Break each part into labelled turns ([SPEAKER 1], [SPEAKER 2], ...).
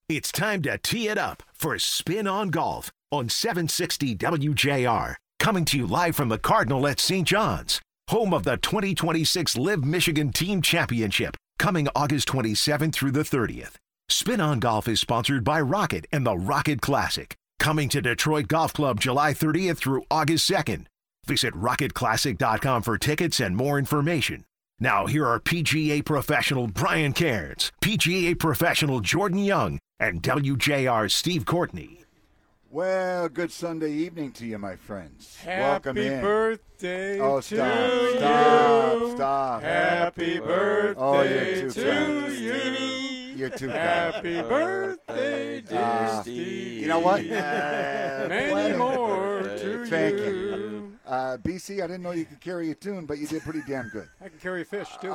[SPEAKER 1] It's time to tee it up for Spin on Golf on 760 WJR. Coming to you live from the Cardinal at St. John's, home of the 2026 Live Michigan Team Championship, coming August 27th through the 30th. Spin on Golf is sponsored by Rocket and the Rocket Classic, coming to Detroit Golf Club July 30th through August 2nd. Visit rocketclassic.com for tickets and more information. Now, here are PGA professional Brian Cairns, PGA professional Jordan Young, and WJR's Steve Courtney.
[SPEAKER 2] Well, good Sunday evening to you, my friends.
[SPEAKER 3] Welcome in. Happy birthday
[SPEAKER 2] Stop.
[SPEAKER 3] Happy birthday
[SPEAKER 2] to
[SPEAKER 3] you.
[SPEAKER 2] You're too
[SPEAKER 3] Happy
[SPEAKER 2] kind.
[SPEAKER 3] birthday, dear Steve.
[SPEAKER 2] You know what?
[SPEAKER 3] Many more to
[SPEAKER 2] Thank
[SPEAKER 3] you.
[SPEAKER 2] BC, I didn't know you could carry a tune, but you did pretty damn good.
[SPEAKER 3] I can carry a fish, too.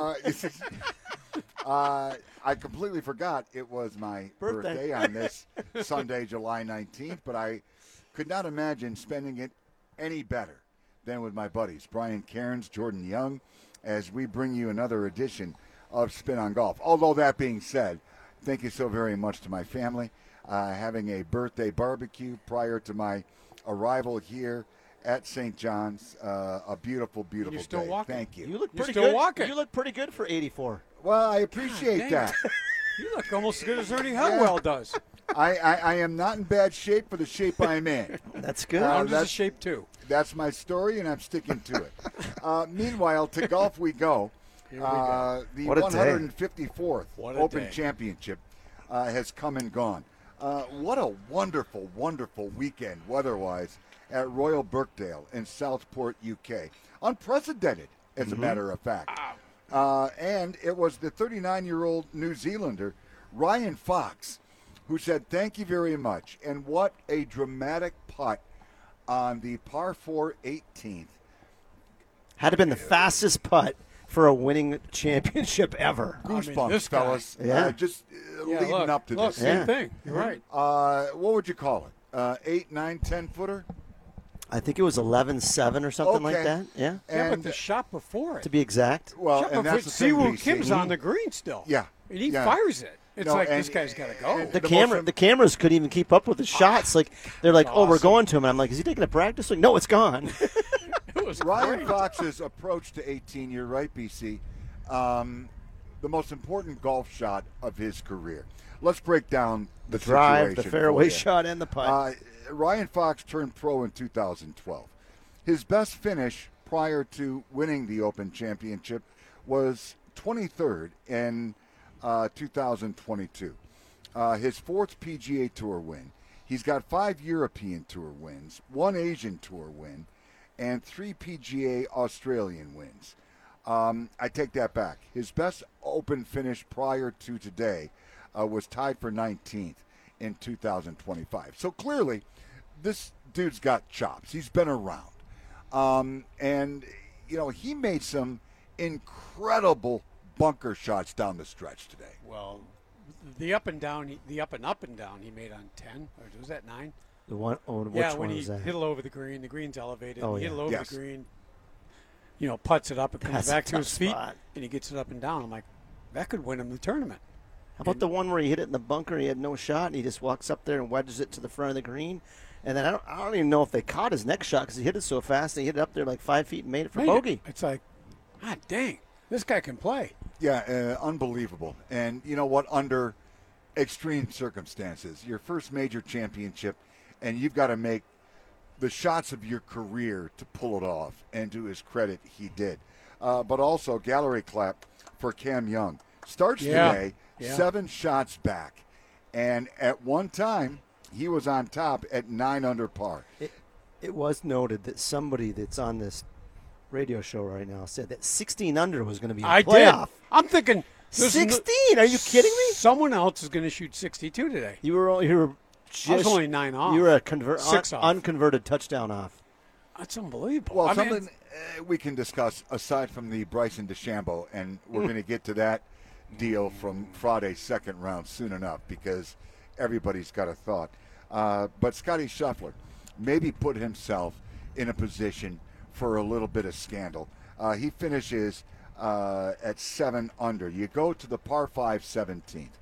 [SPEAKER 2] I completely forgot it was my birthday on this Sunday, July 19th, but I could not imagine spending it any better than with my buddies, Brian Cairns, Jordan Young, as we bring you another edition of Spin on Golf. Although that being said, thank you so very much to my family. Having a birthday barbecue prior to my arrival here at St. John's. A beautiful, beautiful
[SPEAKER 3] You're still
[SPEAKER 2] day.
[SPEAKER 3] walking.
[SPEAKER 2] Thank you.
[SPEAKER 4] You look pretty
[SPEAKER 3] still
[SPEAKER 4] good.
[SPEAKER 3] walking.
[SPEAKER 4] You look pretty good for 84.
[SPEAKER 2] Well, I appreciate that.
[SPEAKER 3] You look almost as good as Ernie Hutwell does.
[SPEAKER 2] I am not in bad shape for the shape I'm in.
[SPEAKER 4] That's good.
[SPEAKER 3] I'm just a
[SPEAKER 2] that's-
[SPEAKER 3] shape, too.
[SPEAKER 2] That's my story, and I'm sticking to it. Meanwhile, to golf we go.
[SPEAKER 3] Here we go.
[SPEAKER 2] The
[SPEAKER 4] What a day.
[SPEAKER 2] 154th
[SPEAKER 3] What a
[SPEAKER 2] Open
[SPEAKER 3] day.
[SPEAKER 2] Championship has come and gone. What a wonderful, wonderful weekend weather-wise at Royal Birkdale in Southport, UK. Unprecedented, as a matter of fact. And it was the 39-year-old New Zealander, Ryan Fox, who said, "Thank you very much." And what a dramatic putt on the par 4 18th.
[SPEAKER 4] Had to been the fastest putt for a winning championship ever.
[SPEAKER 2] Goosebumps,
[SPEAKER 3] this guy.
[SPEAKER 2] fellas.
[SPEAKER 4] Yeah.
[SPEAKER 2] Just
[SPEAKER 3] Yeah,
[SPEAKER 2] leading
[SPEAKER 3] look,
[SPEAKER 2] up to
[SPEAKER 3] look,
[SPEAKER 2] this.
[SPEAKER 3] same
[SPEAKER 4] Yeah.
[SPEAKER 3] thing. You're right.
[SPEAKER 2] What would you call it? 8, 9, 10-footer?
[SPEAKER 4] I think it was 11-7 or something like
[SPEAKER 2] Okay.
[SPEAKER 4] that. Yeah,
[SPEAKER 3] Yeah, but
[SPEAKER 2] And,
[SPEAKER 3] the shot before it.
[SPEAKER 4] to be Exact.
[SPEAKER 2] well,
[SPEAKER 3] Shot
[SPEAKER 2] and
[SPEAKER 3] before
[SPEAKER 2] that's the thing,
[SPEAKER 3] Siwoo
[SPEAKER 2] BC.
[SPEAKER 3] Kim's on the green still.
[SPEAKER 2] Yeah.
[SPEAKER 3] And he
[SPEAKER 2] Yeah.
[SPEAKER 3] fires it. It's
[SPEAKER 2] No,
[SPEAKER 3] like,
[SPEAKER 2] and-
[SPEAKER 3] this guy's got to go.
[SPEAKER 2] and-
[SPEAKER 4] The
[SPEAKER 2] The
[SPEAKER 4] cameras couldn't even keep up with the shots. Like they're like, "Oh, we're
[SPEAKER 3] awesome.
[SPEAKER 4] going to him," and I'm like, "Is he taking a practice?" Like, no, it's gone.
[SPEAKER 3] It was
[SPEAKER 2] Ryan
[SPEAKER 3] great.
[SPEAKER 2] Fox's approach to 18, you're right, BC, the most important golf shot of his career. Let's break down the
[SPEAKER 4] Drive, the
[SPEAKER 2] situation
[SPEAKER 4] fairway
[SPEAKER 2] for you.
[SPEAKER 4] shot, and the putt.
[SPEAKER 2] Ryan Fox turned pro in 2012. His best finish prior to winning the Open Championship was 23rd in 2022. His fourth PGA Tour win. He's got 5 European Tour wins, 1 Asian Tour win, and 3 PGA Australian wins. I take that back. His best Open finish prior to today was tied for 19th in 2025. So clearly, this dude's got chops. He's been around. And, you know, he made some incredible bunker shots down the stretch today.
[SPEAKER 3] Well, the up and down, the up and down he made on 10. Or was that 9?
[SPEAKER 4] The one. Oh, which
[SPEAKER 3] Yeah,
[SPEAKER 4] one
[SPEAKER 3] when he
[SPEAKER 4] was that?
[SPEAKER 3] hit it over the green. The green's elevated.
[SPEAKER 4] Oh,
[SPEAKER 3] he hit
[SPEAKER 4] yeah.
[SPEAKER 3] it over
[SPEAKER 2] Yes.
[SPEAKER 3] the green. You know, putts it up. It comes
[SPEAKER 4] That's a
[SPEAKER 3] back to
[SPEAKER 4] tough
[SPEAKER 3] his feet.
[SPEAKER 4] spot.
[SPEAKER 3] And he gets it up and down. I'm like, that could win him the tournament.
[SPEAKER 4] How about the one where he hit it in the bunker? He had no shot, and he just walks up there and wedges it to the front of the green. And then I don't even know if they caught his next shot because he hit it so fast. And he hit it up there like 5 feet and made it for
[SPEAKER 3] Made it.
[SPEAKER 4] bogey.
[SPEAKER 3] It's like, ah, dang. This guy can play.
[SPEAKER 2] Yeah, unbelievable. And you know what? Under extreme circumstances, your first major championship, and you've got to make the shots of your career to pull it off. And to his credit, he did. But also, gallery clap for Cam Young. Starts today, 7 shots back. And at one time, he was on top at 9 under par.
[SPEAKER 4] It was noted that somebody that's on this radio show right now said that 16 under was going to be a
[SPEAKER 3] I
[SPEAKER 4] playoff.
[SPEAKER 3] did. I'm thinking. there's
[SPEAKER 4] 16? Are you kidding me?
[SPEAKER 3] Someone else is going to shoot 62 today.
[SPEAKER 4] You were just,
[SPEAKER 3] I was only 9 off.
[SPEAKER 4] You were a
[SPEAKER 3] 6 off.
[SPEAKER 4] unconverted touchdown off.
[SPEAKER 3] That's unbelievable.
[SPEAKER 2] Well,
[SPEAKER 3] I mean,
[SPEAKER 2] something we can discuss aside from the Bryson DeChambeau, and we're going to get to that deal from Friday's second round soon enough because everybody's got a thought. But Scotty Scheffler maybe put himself in a position for a little bit of scandal. He finishes at 7 under. You go to the par 5 17th.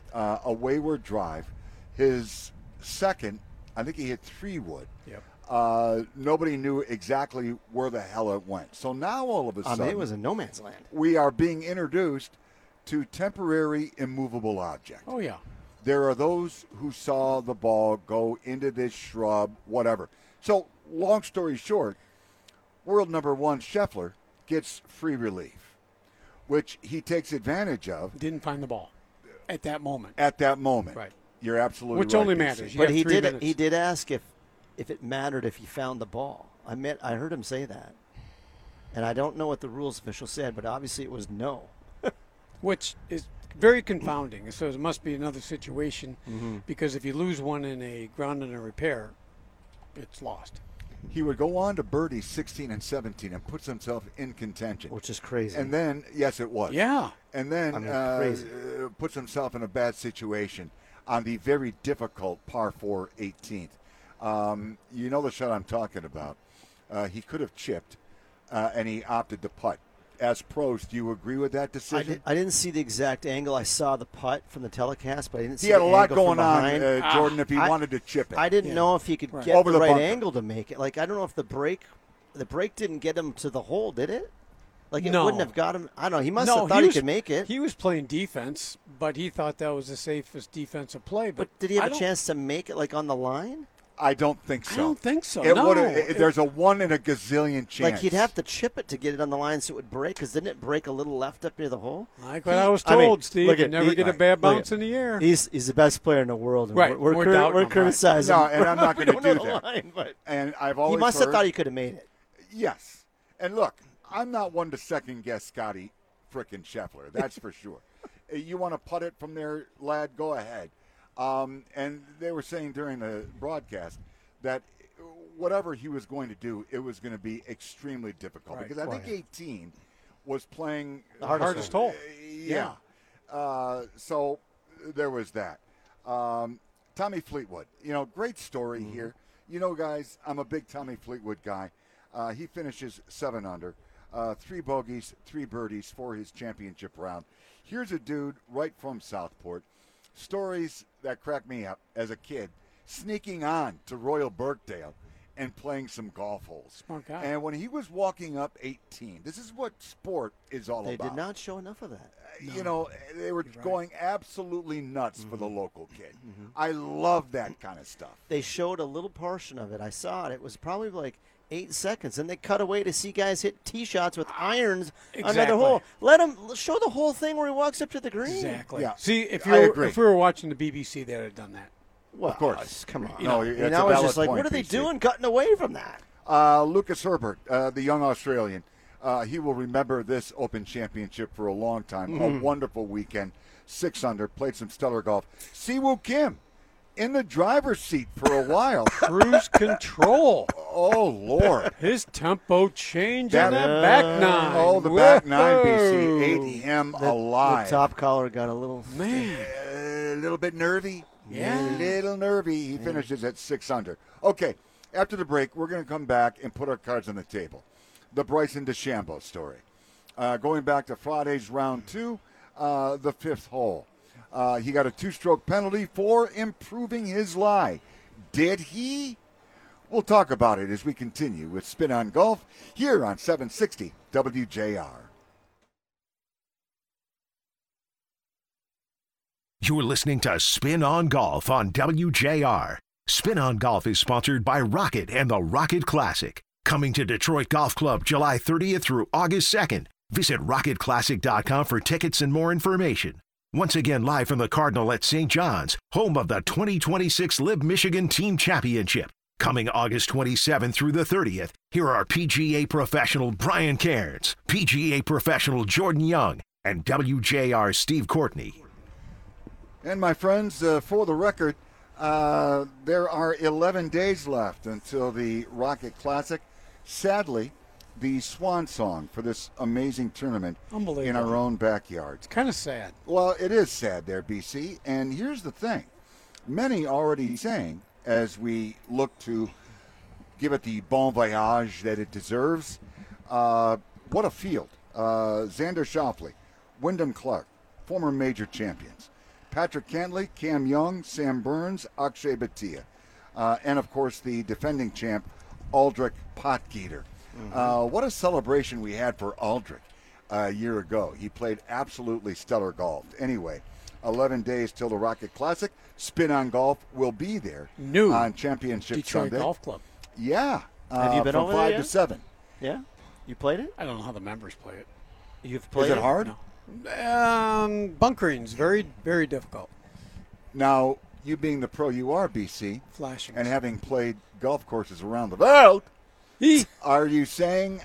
[SPEAKER 2] a wayward drive. His second, I think he hit 3-wood.
[SPEAKER 3] Yep.
[SPEAKER 2] Nobody knew exactly where the hell it went. So now all of a sudden,
[SPEAKER 4] it was in no man's land.
[SPEAKER 2] We are being introduced to temporary immovable objects.
[SPEAKER 3] Oh, yeah.
[SPEAKER 2] There are those who saw the ball go into this shrub, whatever. So, long story short, world number one Scheffler gets free relief, which he takes advantage of.
[SPEAKER 3] Didn't find the ball at that moment.
[SPEAKER 2] Right. You're absolutely
[SPEAKER 3] Which
[SPEAKER 2] right.
[SPEAKER 3] only
[SPEAKER 2] DC.
[SPEAKER 3] matters. You
[SPEAKER 4] But
[SPEAKER 3] have
[SPEAKER 4] he
[SPEAKER 3] 3
[SPEAKER 4] did.
[SPEAKER 3] minutes.
[SPEAKER 4] He did ask if it mattered if he found the ball. I heard him say that, and I don't know what the rules official said, but obviously it was no.
[SPEAKER 3] Which is very confounding. So it must be another situation because if you lose one in a ground and a repair, it's lost.
[SPEAKER 2] He would go on to birdie 16 and 17 and puts himself in contention.
[SPEAKER 4] Which is crazy.
[SPEAKER 2] And then, yes, it was.
[SPEAKER 3] Yeah.
[SPEAKER 2] And then
[SPEAKER 4] crazy.
[SPEAKER 2] Puts himself in a bad situation on the very difficult par 4 18th. You know the shot I'm talking about. He could have chipped, and he opted to putt. As pros, do you agree with that decision?
[SPEAKER 4] I didn't see the exact angle. I saw the putt from the telecast, but I didn't see
[SPEAKER 2] He had
[SPEAKER 4] the
[SPEAKER 2] a lot
[SPEAKER 4] angle from
[SPEAKER 2] going on,
[SPEAKER 4] behind.
[SPEAKER 2] Jordan, if he
[SPEAKER 4] I-
[SPEAKER 2] wanted to chip it.
[SPEAKER 4] I didn't know if he could get
[SPEAKER 2] Over
[SPEAKER 4] the
[SPEAKER 2] the
[SPEAKER 4] right
[SPEAKER 2] bunker.
[SPEAKER 4] angle to make it. Like, I don't know if the break didn't get him to the hole, did it? Like, it
[SPEAKER 3] No.
[SPEAKER 4] wouldn't have got him. I don't know. He must
[SPEAKER 3] No,
[SPEAKER 4] have thought he
[SPEAKER 3] was-
[SPEAKER 4] could make it.
[SPEAKER 3] He was playing defense, but he thought that was the safest defensive play.
[SPEAKER 4] But did he have
[SPEAKER 3] I
[SPEAKER 4] a
[SPEAKER 3] don't-
[SPEAKER 4] chance to make it, like, on the line?
[SPEAKER 2] I don't think so.
[SPEAKER 3] I don't think so.
[SPEAKER 2] It
[SPEAKER 3] no.
[SPEAKER 2] would've- there's a 1 in a gazillion chance.
[SPEAKER 4] Like, he'd have to chip it to get it on the line so it would break, because didn't it break a little left up near the hole?
[SPEAKER 3] Like what I was
[SPEAKER 4] I mean,
[SPEAKER 3] told, Steve.
[SPEAKER 4] look
[SPEAKER 3] You
[SPEAKER 4] at-
[SPEAKER 3] never get a
[SPEAKER 2] right.
[SPEAKER 3] bad
[SPEAKER 4] Look
[SPEAKER 3] bounce
[SPEAKER 4] at-
[SPEAKER 3] in the air.
[SPEAKER 4] He's the best player in the world. And
[SPEAKER 3] Right.
[SPEAKER 4] We're
[SPEAKER 3] We're doubting him,
[SPEAKER 4] we're
[SPEAKER 3] right.
[SPEAKER 4] criticizing
[SPEAKER 2] No,
[SPEAKER 4] him.
[SPEAKER 2] and I'm not
[SPEAKER 4] We
[SPEAKER 2] going to
[SPEAKER 4] don't
[SPEAKER 2] do
[SPEAKER 4] know
[SPEAKER 2] that.
[SPEAKER 4] the line, but
[SPEAKER 2] And I've always
[SPEAKER 4] he must have
[SPEAKER 2] heard-
[SPEAKER 4] thought he could have made it.
[SPEAKER 2] Yes. And look, I'm not one to second guess Scotty frickin' Scheffler. That's for sure. You want to putt it from there, lad? Go ahead. And they were saying during the broadcast that whatever he was going to do, it was going to be extremely difficult.
[SPEAKER 3] Right.
[SPEAKER 2] Because I think 18 was playing
[SPEAKER 4] The
[SPEAKER 3] hardest hole.
[SPEAKER 2] Yeah. So there was that. Tommy Fleetwood, great story here. Guys, I'm a big Tommy Fleetwood guy. He finishes 7 under, 3 bogeys, 3 birdies for his championship round. Here's a dude right from Southport. Stories that crack me up as a kid, sneaking on to Royal Birkdale and playing some golf holes.
[SPEAKER 3] Smart guy.
[SPEAKER 2] And when he was walking up 18, this is what sport is all
[SPEAKER 4] They
[SPEAKER 2] about.
[SPEAKER 4] did not show enough of that.
[SPEAKER 2] They were
[SPEAKER 3] right.
[SPEAKER 2] going absolutely nuts for the local kid. I love that kind of stuff.
[SPEAKER 4] They showed a little portion of it. I saw it. It was probably like 8 seconds, and they cut away to see guys hit tee shots with irons on another
[SPEAKER 3] Exactly.
[SPEAKER 4] hole. Let him show the whole thing where he walks up to the green.
[SPEAKER 3] Exactly.
[SPEAKER 2] Yeah.
[SPEAKER 3] See, if
[SPEAKER 2] I agree.
[SPEAKER 3] we were watching the BBC, they'd have done that.
[SPEAKER 4] Well,
[SPEAKER 2] Of course.
[SPEAKER 4] come on.
[SPEAKER 2] No,
[SPEAKER 4] And
[SPEAKER 2] it's
[SPEAKER 4] I
[SPEAKER 2] a
[SPEAKER 4] was
[SPEAKER 2] valid
[SPEAKER 4] just like,
[SPEAKER 2] point,
[SPEAKER 4] what are they
[SPEAKER 2] PC.
[SPEAKER 4] doing cutting away from that?
[SPEAKER 2] Lucas Herbert, the young Australian, he will remember this Open Championship for a long time. A wonderful weekend. 6 under, played some stellar golf. Siwoo Kim in the driver's seat for a while.
[SPEAKER 3] Cruise control.
[SPEAKER 2] Oh, Lord.
[SPEAKER 3] His tempo change
[SPEAKER 2] That-
[SPEAKER 3] on that back nine.
[SPEAKER 2] Oh, the back 9,
[SPEAKER 3] Whoa.
[SPEAKER 2] BC, ate him
[SPEAKER 4] The
[SPEAKER 2] alive.
[SPEAKER 4] top collar got a little.
[SPEAKER 3] Man.
[SPEAKER 2] A little bit nervy.
[SPEAKER 3] Yeah.
[SPEAKER 2] A little nervy. He finishes at 6 under. Okay, after the break, we're going to come back and put our cards on the table. The Bryson DeChambeau story. Going back to Friday's round 2, the 5th hole. He got a 2-stroke penalty for improving his lie. Did he? We'll talk about it as we continue with Spin on Golf here on 760 WJR.
[SPEAKER 1] You're listening to Spin on Golf on WJR. Spin on Golf is sponsored by Rocket and the Rocket Classic. Coming to Detroit Golf Club July 30th through August 2nd. Visit rocketclassic.com for tickets and more information. Once again, live from the Cardinal at St. John's, home of the 2026 Live Michigan Team Championship. Coming August 27th through the 30th, here are PGA professional Brian Cairns, PGA professional Jordan Young, and WJR Steve Courtney.
[SPEAKER 2] And my friends, for the record, there are 11 days left until the Rocket Classic. Sadly, the swan song for this amazing tournament in
[SPEAKER 3] Unbelievable.
[SPEAKER 2] our own backyard.
[SPEAKER 3] Kind of sad.
[SPEAKER 2] Well, it is sad there, BC. And here's the thing. Many already saying, as we look to give it the bon voyage that it deserves, what a field. Xander Schauffele, Wyndham Clark, former major champions. Patrick Cantley, Cam Young, Sam Burns, Akshay Bhatia. And, of course, the defending champ, Aldrich Potgieter. What a celebration we had for Aldrich a year ago. He played absolutely stellar golf. Anyway, 11 days till the Rocket Classic. Spin on Golf will be there
[SPEAKER 3] New
[SPEAKER 2] on Championship
[SPEAKER 3] Detroit
[SPEAKER 2] Sunday.
[SPEAKER 3] Golf Club.
[SPEAKER 2] Yeah.
[SPEAKER 4] Have you been
[SPEAKER 2] from
[SPEAKER 4] over
[SPEAKER 2] 5
[SPEAKER 4] there
[SPEAKER 2] to
[SPEAKER 4] yet?
[SPEAKER 2] 7.
[SPEAKER 4] Yeah? You played it?
[SPEAKER 3] I don't know how the members play it.
[SPEAKER 4] You've played
[SPEAKER 2] Is it hard?
[SPEAKER 3] Bunkering's very, very difficult.
[SPEAKER 2] Now, you being the pro you are, BC,
[SPEAKER 3] Flashing.
[SPEAKER 2] and having played golf courses around the world,
[SPEAKER 3] He-
[SPEAKER 2] are you saying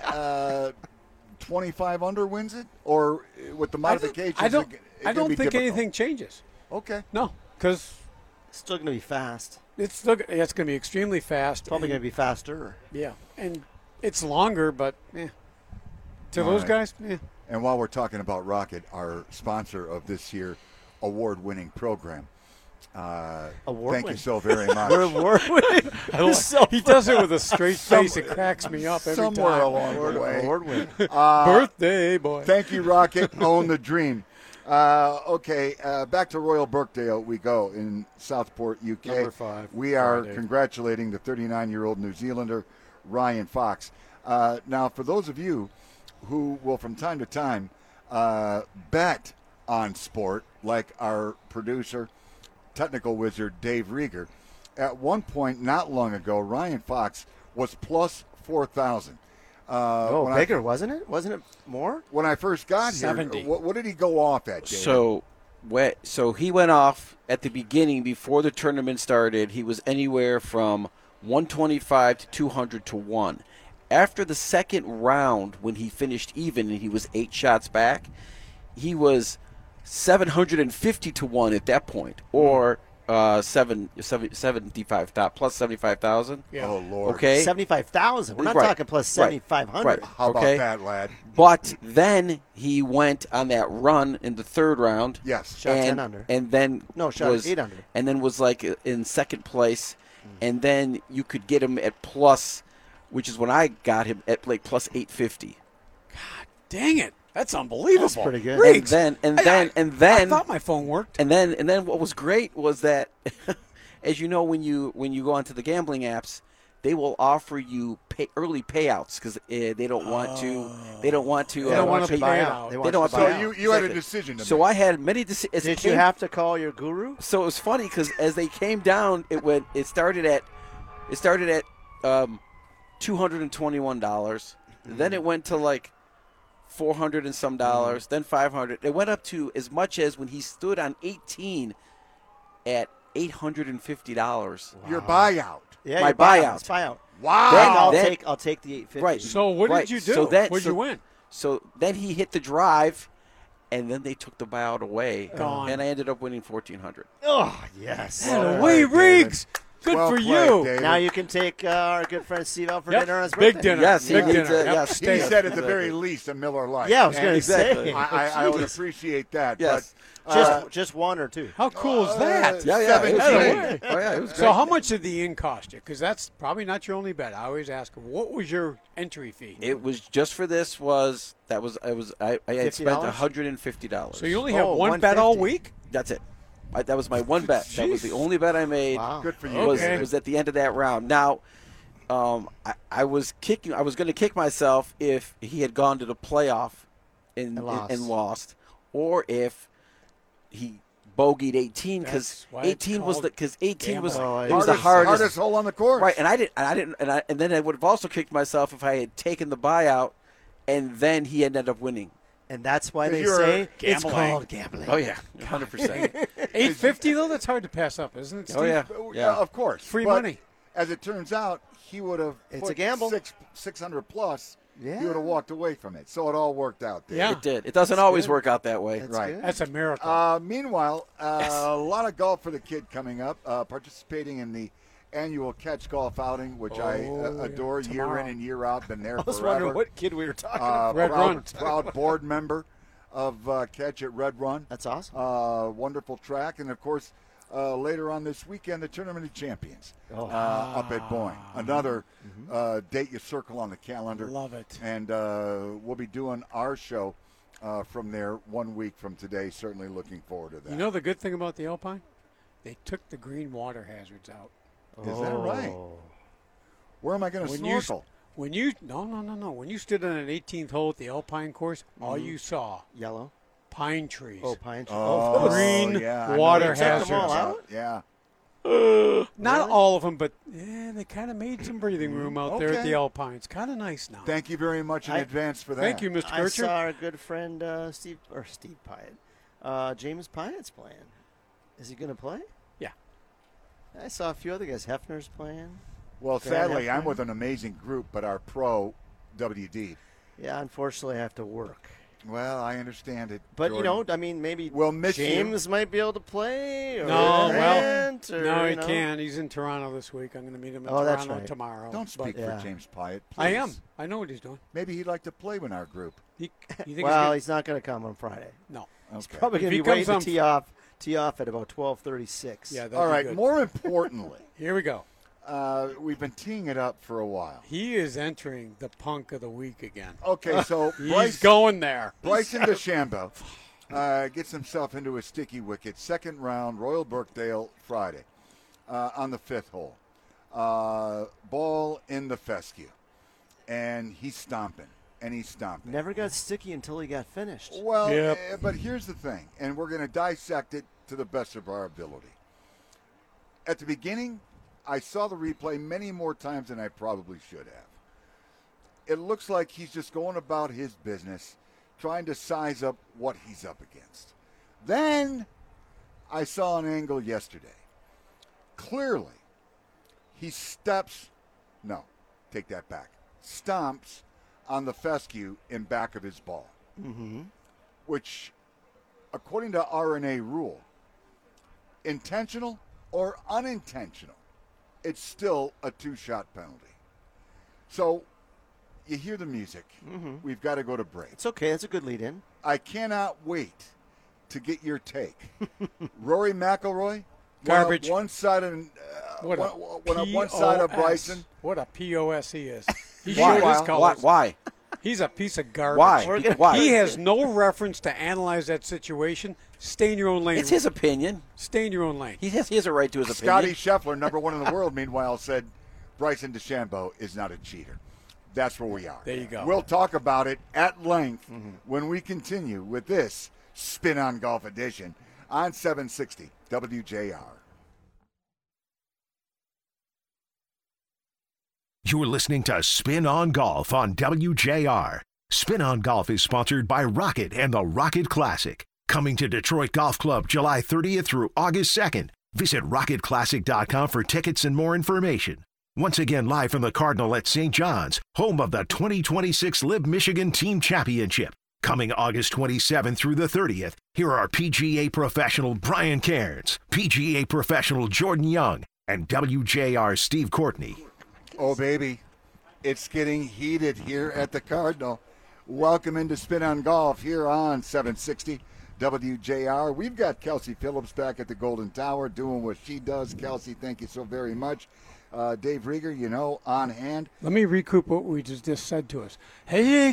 [SPEAKER 2] 25 under wins it? Or with the modifications?
[SPEAKER 3] I don't
[SPEAKER 2] it
[SPEAKER 3] think
[SPEAKER 2] can be difficult?
[SPEAKER 3] anything changes.
[SPEAKER 2] Okay.
[SPEAKER 3] No, because
[SPEAKER 4] It's still going to be fast.
[SPEAKER 3] it's going to be extremely fast.
[SPEAKER 4] Probably
[SPEAKER 3] and-
[SPEAKER 4] going to be faster.
[SPEAKER 3] Yeah, and it's longer, but to
[SPEAKER 2] All
[SPEAKER 3] those
[SPEAKER 2] right.
[SPEAKER 3] guys,
[SPEAKER 2] And while we're talking about Rocket, our sponsor of this year award-winning program, thank you
[SPEAKER 4] Award-winning.
[SPEAKER 2] so very much.
[SPEAKER 4] We're award-winning.
[SPEAKER 3] he does it with a straight face. It cracks me up every
[SPEAKER 2] Somewhere
[SPEAKER 3] time.
[SPEAKER 2] along the way.
[SPEAKER 4] Award-winning.
[SPEAKER 3] Birthday boy.
[SPEAKER 2] Thank you, Rocket. Own the dream. Okay, back to Royal Birkdale we go in Southport, UK.
[SPEAKER 3] Number 5,
[SPEAKER 2] We are
[SPEAKER 3] Friday.
[SPEAKER 2] congratulating the 39-year-old New Zealander, Ryan Fox. Now, for those of you who will from time to time bet on sport, like our producer, technical wizard, Dave Rieger, at one point not long ago, Ryan Fox was plus 4,000. when
[SPEAKER 4] Bigger, wasn't it? Wasn't it more?
[SPEAKER 2] When I first got
[SPEAKER 3] 70.
[SPEAKER 2] here, what did he go off at, Dave?
[SPEAKER 5] So he went off at the beginning before the tournament started. He was anywhere from 125 to 200 to 1. After the second round, when he finished even and he was 8 shots back, he was 750 to 1 at that point, or 75 plus 75,000.
[SPEAKER 3] Yeah.
[SPEAKER 2] Oh, Lord.
[SPEAKER 5] Okay.
[SPEAKER 4] 75,000. We're not
[SPEAKER 5] Right.
[SPEAKER 4] talking plus
[SPEAKER 5] Right.
[SPEAKER 4] 7,500.
[SPEAKER 5] Right.
[SPEAKER 2] How
[SPEAKER 5] Okay.
[SPEAKER 2] about that, lad?
[SPEAKER 5] But then he went on that run in the third round.
[SPEAKER 2] Yes.
[SPEAKER 4] Shot 10
[SPEAKER 5] and,
[SPEAKER 4] under.
[SPEAKER 5] and then
[SPEAKER 4] No, shot
[SPEAKER 5] was
[SPEAKER 4] 8 under.
[SPEAKER 5] and then was like in second place, and then you could get him at plus, which is when I got him at like plus 850.
[SPEAKER 3] Dang it. That's unbelievable.
[SPEAKER 4] That's pretty good.
[SPEAKER 3] Riggs.
[SPEAKER 5] And then
[SPEAKER 3] I thought my phone worked.
[SPEAKER 5] and then what was great was that, as you know, when you go onto the gambling apps, they will offer you early payouts because they don't want to. They don't want to.
[SPEAKER 3] They don't want to
[SPEAKER 5] pay
[SPEAKER 3] pay
[SPEAKER 5] you
[SPEAKER 3] it
[SPEAKER 5] out.
[SPEAKER 3] out.
[SPEAKER 4] They
[SPEAKER 5] They
[SPEAKER 4] want
[SPEAKER 5] don't
[SPEAKER 4] you
[SPEAKER 5] want
[SPEAKER 4] to
[SPEAKER 5] to
[SPEAKER 4] buy
[SPEAKER 5] pay
[SPEAKER 4] out.
[SPEAKER 2] So you had a
[SPEAKER 5] Exactly.
[SPEAKER 2] decision to
[SPEAKER 5] So
[SPEAKER 2] make.
[SPEAKER 5] I had many decisions.
[SPEAKER 4] Did you have to call your guru?
[SPEAKER 5] So it was funny because as they came down, it started at $221. Then it went to like $400 and some dollars. Then $500. It went up to as much as when he stood on 18 at $850.
[SPEAKER 2] Your buyout.
[SPEAKER 4] Yeah,
[SPEAKER 5] My
[SPEAKER 4] your
[SPEAKER 5] buyout.
[SPEAKER 4] It's buyout.
[SPEAKER 2] Wow.
[SPEAKER 5] Then-
[SPEAKER 4] I'll take the 850.
[SPEAKER 5] Right.
[SPEAKER 3] So what
[SPEAKER 5] Right.
[SPEAKER 3] did you do?
[SPEAKER 5] So then-
[SPEAKER 3] Where'd you win?
[SPEAKER 5] So then he hit the drive, and then they took the buyout away,
[SPEAKER 3] Gone.
[SPEAKER 5] and I ended up winning $1,400.
[SPEAKER 4] Oh, yes.
[SPEAKER 2] Well,
[SPEAKER 3] Way,
[SPEAKER 2] David.
[SPEAKER 3] Riggs. Good
[SPEAKER 2] Well
[SPEAKER 3] for
[SPEAKER 2] played,
[SPEAKER 3] you.
[SPEAKER 2] David.
[SPEAKER 4] Now you can take our good friend Steve out for
[SPEAKER 3] Yep.
[SPEAKER 4] dinner on his
[SPEAKER 3] Big
[SPEAKER 4] birthday.
[SPEAKER 3] dinner.
[SPEAKER 5] Yes, he
[SPEAKER 3] Big
[SPEAKER 5] needs
[SPEAKER 3] dinner.
[SPEAKER 5] a-
[SPEAKER 3] Yep.
[SPEAKER 5] yes.
[SPEAKER 2] He
[SPEAKER 3] Steak.
[SPEAKER 2] said at the
[SPEAKER 5] Exactly.
[SPEAKER 2] very least a Miller Lite.
[SPEAKER 4] Yeah, I was
[SPEAKER 2] And
[SPEAKER 4] going to
[SPEAKER 5] exactly.
[SPEAKER 4] say.
[SPEAKER 2] I would appreciate that.
[SPEAKER 5] Yes.
[SPEAKER 4] Just one or two.
[SPEAKER 3] How cool is that?
[SPEAKER 5] Yeah, it was
[SPEAKER 2] 17.
[SPEAKER 5] great. Oh, yeah, it was great.
[SPEAKER 3] So how much did the in cost you? Because that's probably not your only bet. I always ask, what was your entry fee?
[SPEAKER 5] It was just for this I had spent
[SPEAKER 4] $50?
[SPEAKER 5] $150.
[SPEAKER 3] So you only have
[SPEAKER 4] Oh,
[SPEAKER 3] one bet all
[SPEAKER 4] 150.
[SPEAKER 3] week?
[SPEAKER 5] That's it. That was my one bet. That was the only bet I made.
[SPEAKER 4] Wow.
[SPEAKER 2] Good for you.
[SPEAKER 5] Was
[SPEAKER 3] Okay.
[SPEAKER 5] was at the end of that round. Now, I was going to kick myself if he had gone to the playoff and lost, or if he bogeyed 18 because
[SPEAKER 3] That's why it's
[SPEAKER 5] 18 was
[SPEAKER 3] called
[SPEAKER 5] the because 18 was
[SPEAKER 4] gambling.
[SPEAKER 5] it was the hardest.
[SPEAKER 2] hole on the course.
[SPEAKER 5] Right, and then I would have also kicked myself if I had taken the buyout, and then he ended up winning.
[SPEAKER 4] And that's why they
[SPEAKER 2] You're
[SPEAKER 4] say it's
[SPEAKER 3] gambling.
[SPEAKER 4] called gambling.
[SPEAKER 5] Oh yeah, 100%.
[SPEAKER 3] $850 though, that's hard to pass up, isn't it, Steve?
[SPEAKER 5] Oh yeah,
[SPEAKER 2] Yeah, of course.
[SPEAKER 3] Free
[SPEAKER 2] But
[SPEAKER 3] money.
[SPEAKER 2] As it turns out, he would have
[SPEAKER 4] It's
[SPEAKER 2] put
[SPEAKER 4] a gamble.
[SPEAKER 2] 600 plus.
[SPEAKER 4] Yeah.
[SPEAKER 2] He would have walked away from it. So it all worked out there.
[SPEAKER 3] Yeah.
[SPEAKER 5] it did. It doesn't always work out that way.
[SPEAKER 4] That's
[SPEAKER 2] Right.
[SPEAKER 4] good.
[SPEAKER 3] That's a miracle.
[SPEAKER 2] Meanwhile, a lot of golf for the kid coming up, participating in the annual Catch Golf outing, which I adore year in
[SPEAKER 3] tomorrow.
[SPEAKER 2] and year out. Been there
[SPEAKER 4] I was
[SPEAKER 2] forever.
[SPEAKER 4] wondering what kid we were talking about.
[SPEAKER 3] Red Run.
[SPEAKER 2] Proud board member of Catch at Red Run.
[SPEAKER 4] That's awesome.
[SPEAKER 2] Wonderful track. And, of course, later on this weekend, the Tournament of Champions up at Boyne. Another date you circle on the calendar.
[SPEAKER 3] Love it.
[SPEAKER 2] And we'll be doing our show from there 1 week from today. Certainly looking forward to that.
[SPEAKER 3] You know the good thing about the Alpine? They took the green water hazards out.
[SPEAKER 2] Is that right? Where am I going to snorkel?
[SPEAKER 3] When you stood on an 18th hole at the Alpine course, all you saw
[SPEAKER 4] Yellow.
[SPEAKER 3] pine trees.
[SPEAKER 4] Oh, pine trees.
[SPEAKER 2] Oh,
[SPEAKER 3] green
[SPEAKER 2] yeah.
[SPEAKER 3] water
[SPEAKER 4] They took them all
[SPEAKER 3] hazards.
[SPEAKER 4] out?
[SPEAKER 2] Yeah.
[SPEAKER 3] Not all of them, but they kind of made some breathing room out there at
[SPEAKER 2] Okay.
[SPEAKER 3] the Alpine. It's kind of nice now.
[SPEAKER 2] Thank you very much in advance for that.
[SPEAKER 3] Thank you, Mr.
[SPEAKER 4] I
[SPEAKER 3] Kircher.
[SPEAKER 4] saw our good friend Steve Pyatt. James Pyatt's playing. Is he going to play?
[SPEAKER 3] Yeah.
[SPEAKER 4] I saw a few other guys. Hefner's playing.
[SPEAKER 2] Well,
[SPEAKER 4] Grant
[SPEAKER 2] sadly, I'm
[SPEAKER 4] Hefner.
[SPEAKER 2] with an amazing group, but our pro, WD.
[SPEAKER 4] Yeah, unfortunately, I have to work.
[SPEAKER 2] Well, I understand it.
[SPEAKER 4] But,
[SPEAKER 2] Jordan.
[SPEAKER 4] maybe
[SPEAKER 2] We'll miss you.
[SPEAKER 4] James might be able to play. Or
[SPEAKER 3] No,
[SPEAKER 4] Grant, or,
[SPEAKER 3] No, he
[SPEAKER 4] you know.
[SPEAKER 3] can't. He's in Toronto this week. I'm going to meet him in
[SPEAKER 4] Oh, that's
[SPEAKER 3] Toronto
[SPEAKER 4] right.
[SPEAKER 3] tomorrow.
[SPEAKER 2] Don't speak
[SPEAKER 3] But
[SPEAKER 4] yeah.
[SPEAKER 2] for James Pyatt, please.
[SPEAKER 3] I am. I know what he's doing.
[SPEAKER 2] Maybe he'd like to play in our group.
[SPEAKER 3] You think
[SPEAKER 4] Well,
[SPEAKER 3] he's
[SPEAKER 4] he's not going to come on Friday.
[SPEAKER 3] no.
[SPEAKER 2] Okay.
[SPEAKER 4] Probably
[SPEAKER 3] If
[SPEAKER 4] going to
[SPEAKER 3] he
[SPEAKER 4] be waiting
[SPEAKER 3] comes
[SPEAKER 4] to
[SPEAKER 3] on
[SPEAKER 4] tee off at about 12:36.
[SPEAKER 3] Yeah, that'd
[SPEAKER 2] All
[SPEAKER 3] be
[SPEAKER 2] right,
[SPEAKER 3] good.
[SPEAKER 2] more importantly,
[SPEAKER 3] Here we go.
[SPEAKER 2] we've been teeing it up for a while.
[SPEAKER 3] He is entering the punk of the week again.
[SPEAKER 2] Okay, so
[SPEAKER 3] He's going there.
[SPEAKER 2] Bryson DeChambeau gets himself into a sticky wicket. Second round, Royal Birkdale, Friday, on the 5th hole. Ball in the fescue. And he's stomping.
[SPEAKER 4] Never got sticky until he got finished.
[SPEAKER 2] Well,
[SPEAKER 3] Yep.
[SPEAKER 2] but here's the thing, and we're going to dissect it to the best of our ability. At the beginning, I saw the replay many more times than I probably should have. It looks like he's just going about his business, trying to size up what he's up against. Then I saw an angle yesterday. Clearly, he stomps on the fescue in back of his ball, which, according to RNA rule, intentional or unintentional, it's still a 2-shot penalty. So you hear the music. We've got to go to break.
[SPEAKER 4] It's okay. That's a good lead-in.
[SPEAKER 2] I cannot wait to get your take. Rory McIlroy,
[SPEAKER 3] Garbage.
[SPEAKER 2] One side of one side of Bryson.
[SPEAKER 3] What a POS he is. He
[SPEAKER 5] Why?
[SPEAKER 3] showed his colors.
[SPEAKER 5] Why?
[SPEAKER 3] He's a piece of garbage.
[SPEAKER 5] Why? Why?
[SPEAKER 3] He has no reference to analyze that situation. Stay in your own lane.
[SPEAKER 5] It's his opinion.
[SPEAKER 3] Stay in your own lane.
[SPEAKER 5] He has a right to his
[SPEAKER 2] Scotty
[SPEAKER 5] opinion.
[SPEAKER 2] Scheffler, number one in the world, meanwhile, said Bryson DeChambeau is not a cheater. That's where we are.
[SPEAKER 3] There you go.
[SPEAKER 2] We'll talk about it at length when we continue with this Spin on Golf edition on 760 WJR.
[SPEAKER 1] You're listening to Spin on Golf on WJR. Spin on Golf is sponsored by Rocket and the Rocket Classic. Coming to Detroit Golf Club July 30th through August 2nd. Visit rocketclassic.com for tickets and more information. Once again, live from the Cardinal at St. John's, home of the 2026 Live Michigan Team Championship. Coming August 27th through the 30th, here are PGA professional Brian Cairns, PGA professional Jordan Young, and WJR Steve Courtney.
[SPEAKER 2] Oh, baby, it's getting heated here at the Cardinal. Welcome into Spin on Golf here on 760 WJR. We've got Kelsey Phillips back at the Golden Tower doing what she does. Kelsey, thank you so very much. Dave Rieger, on hand.
[SPEAKER 3] Let me recoup what we just said to us. Hey,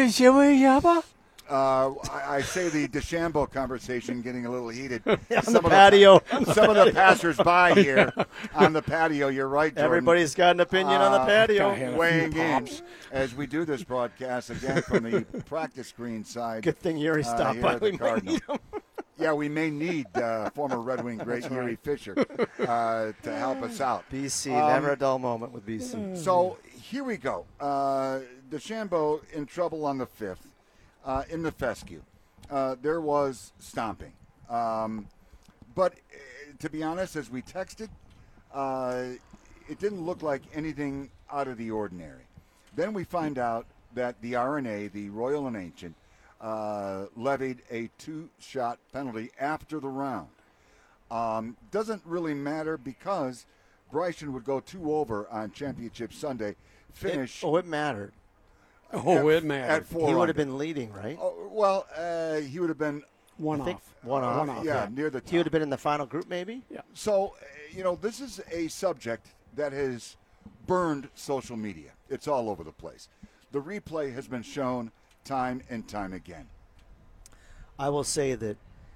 [SPEAKER 2] I say the DeChambeau conversation getting a little heated.
[SPEAKER 4] On the patio.
[SPEAKER 2] Some of the passers-by here on the patio. You're right, Jordan.
[SPEAKER 4] Everybody's got an opinion on the patio.
[SPEAKER 3] had a
[SPEAKER 2] weighing
[SPEAKER 3] few
[SPEAKER 2] in
[SPEAKER 3] pops.
[SPEAKER 2] as we do this broadcast again from the practice green side.
[SPEAKER 4] Good thing Yuri stopped
[SPEAKER 2] here
[SPEAKER 4] by.
[SPEAKER 2] at the
[SPEAKER 4] We might
[SPEAKER 2] Cardinal.
[SPEAKER 4] need him.
[SPEAKER 2] Yeah, we may need former Red Wing great Yuri Fisher to help us out.
[SPEAKER 4] BC, never a dull moment with BC.
[SPEAKER 2] So here we go. DeChambeau in trouble on the 5th in the fescue. There was stomping. But to be honest, as we texted, it didn't look like anything out of the ordinary. Then we find out that the RNA, the Royal and Ancient, levied a 2-shot penalty after the round. Doesn't really matter because Bryson would go 2 over on Championship Sunday, finish
[SPEAKER 4] It mattered.
[SPEAKER 3] it mattered.
[SPEAKER 2] at 4
[SPEAKER 4] He would
[SPEAKER 2] under.
[SPEAKER 4] have been leading, right?
[SPEAKER 2] He would have been,
[SPEAKER 3] One
[SPEAKER 4] I think
[SPEAKER 3] off.
[SPEAKER 4] one off.
[SPEAKER 3] One off.
[SPEAKER 2] yeah, near the top.
[SPEAKER 4] He would have been in the final group, maybe?
[SPEAKER 2] So, this is a subject that has burned social media. It's all over the place. The replay has been shown time and time again.
[SPEAKER 4] I will say that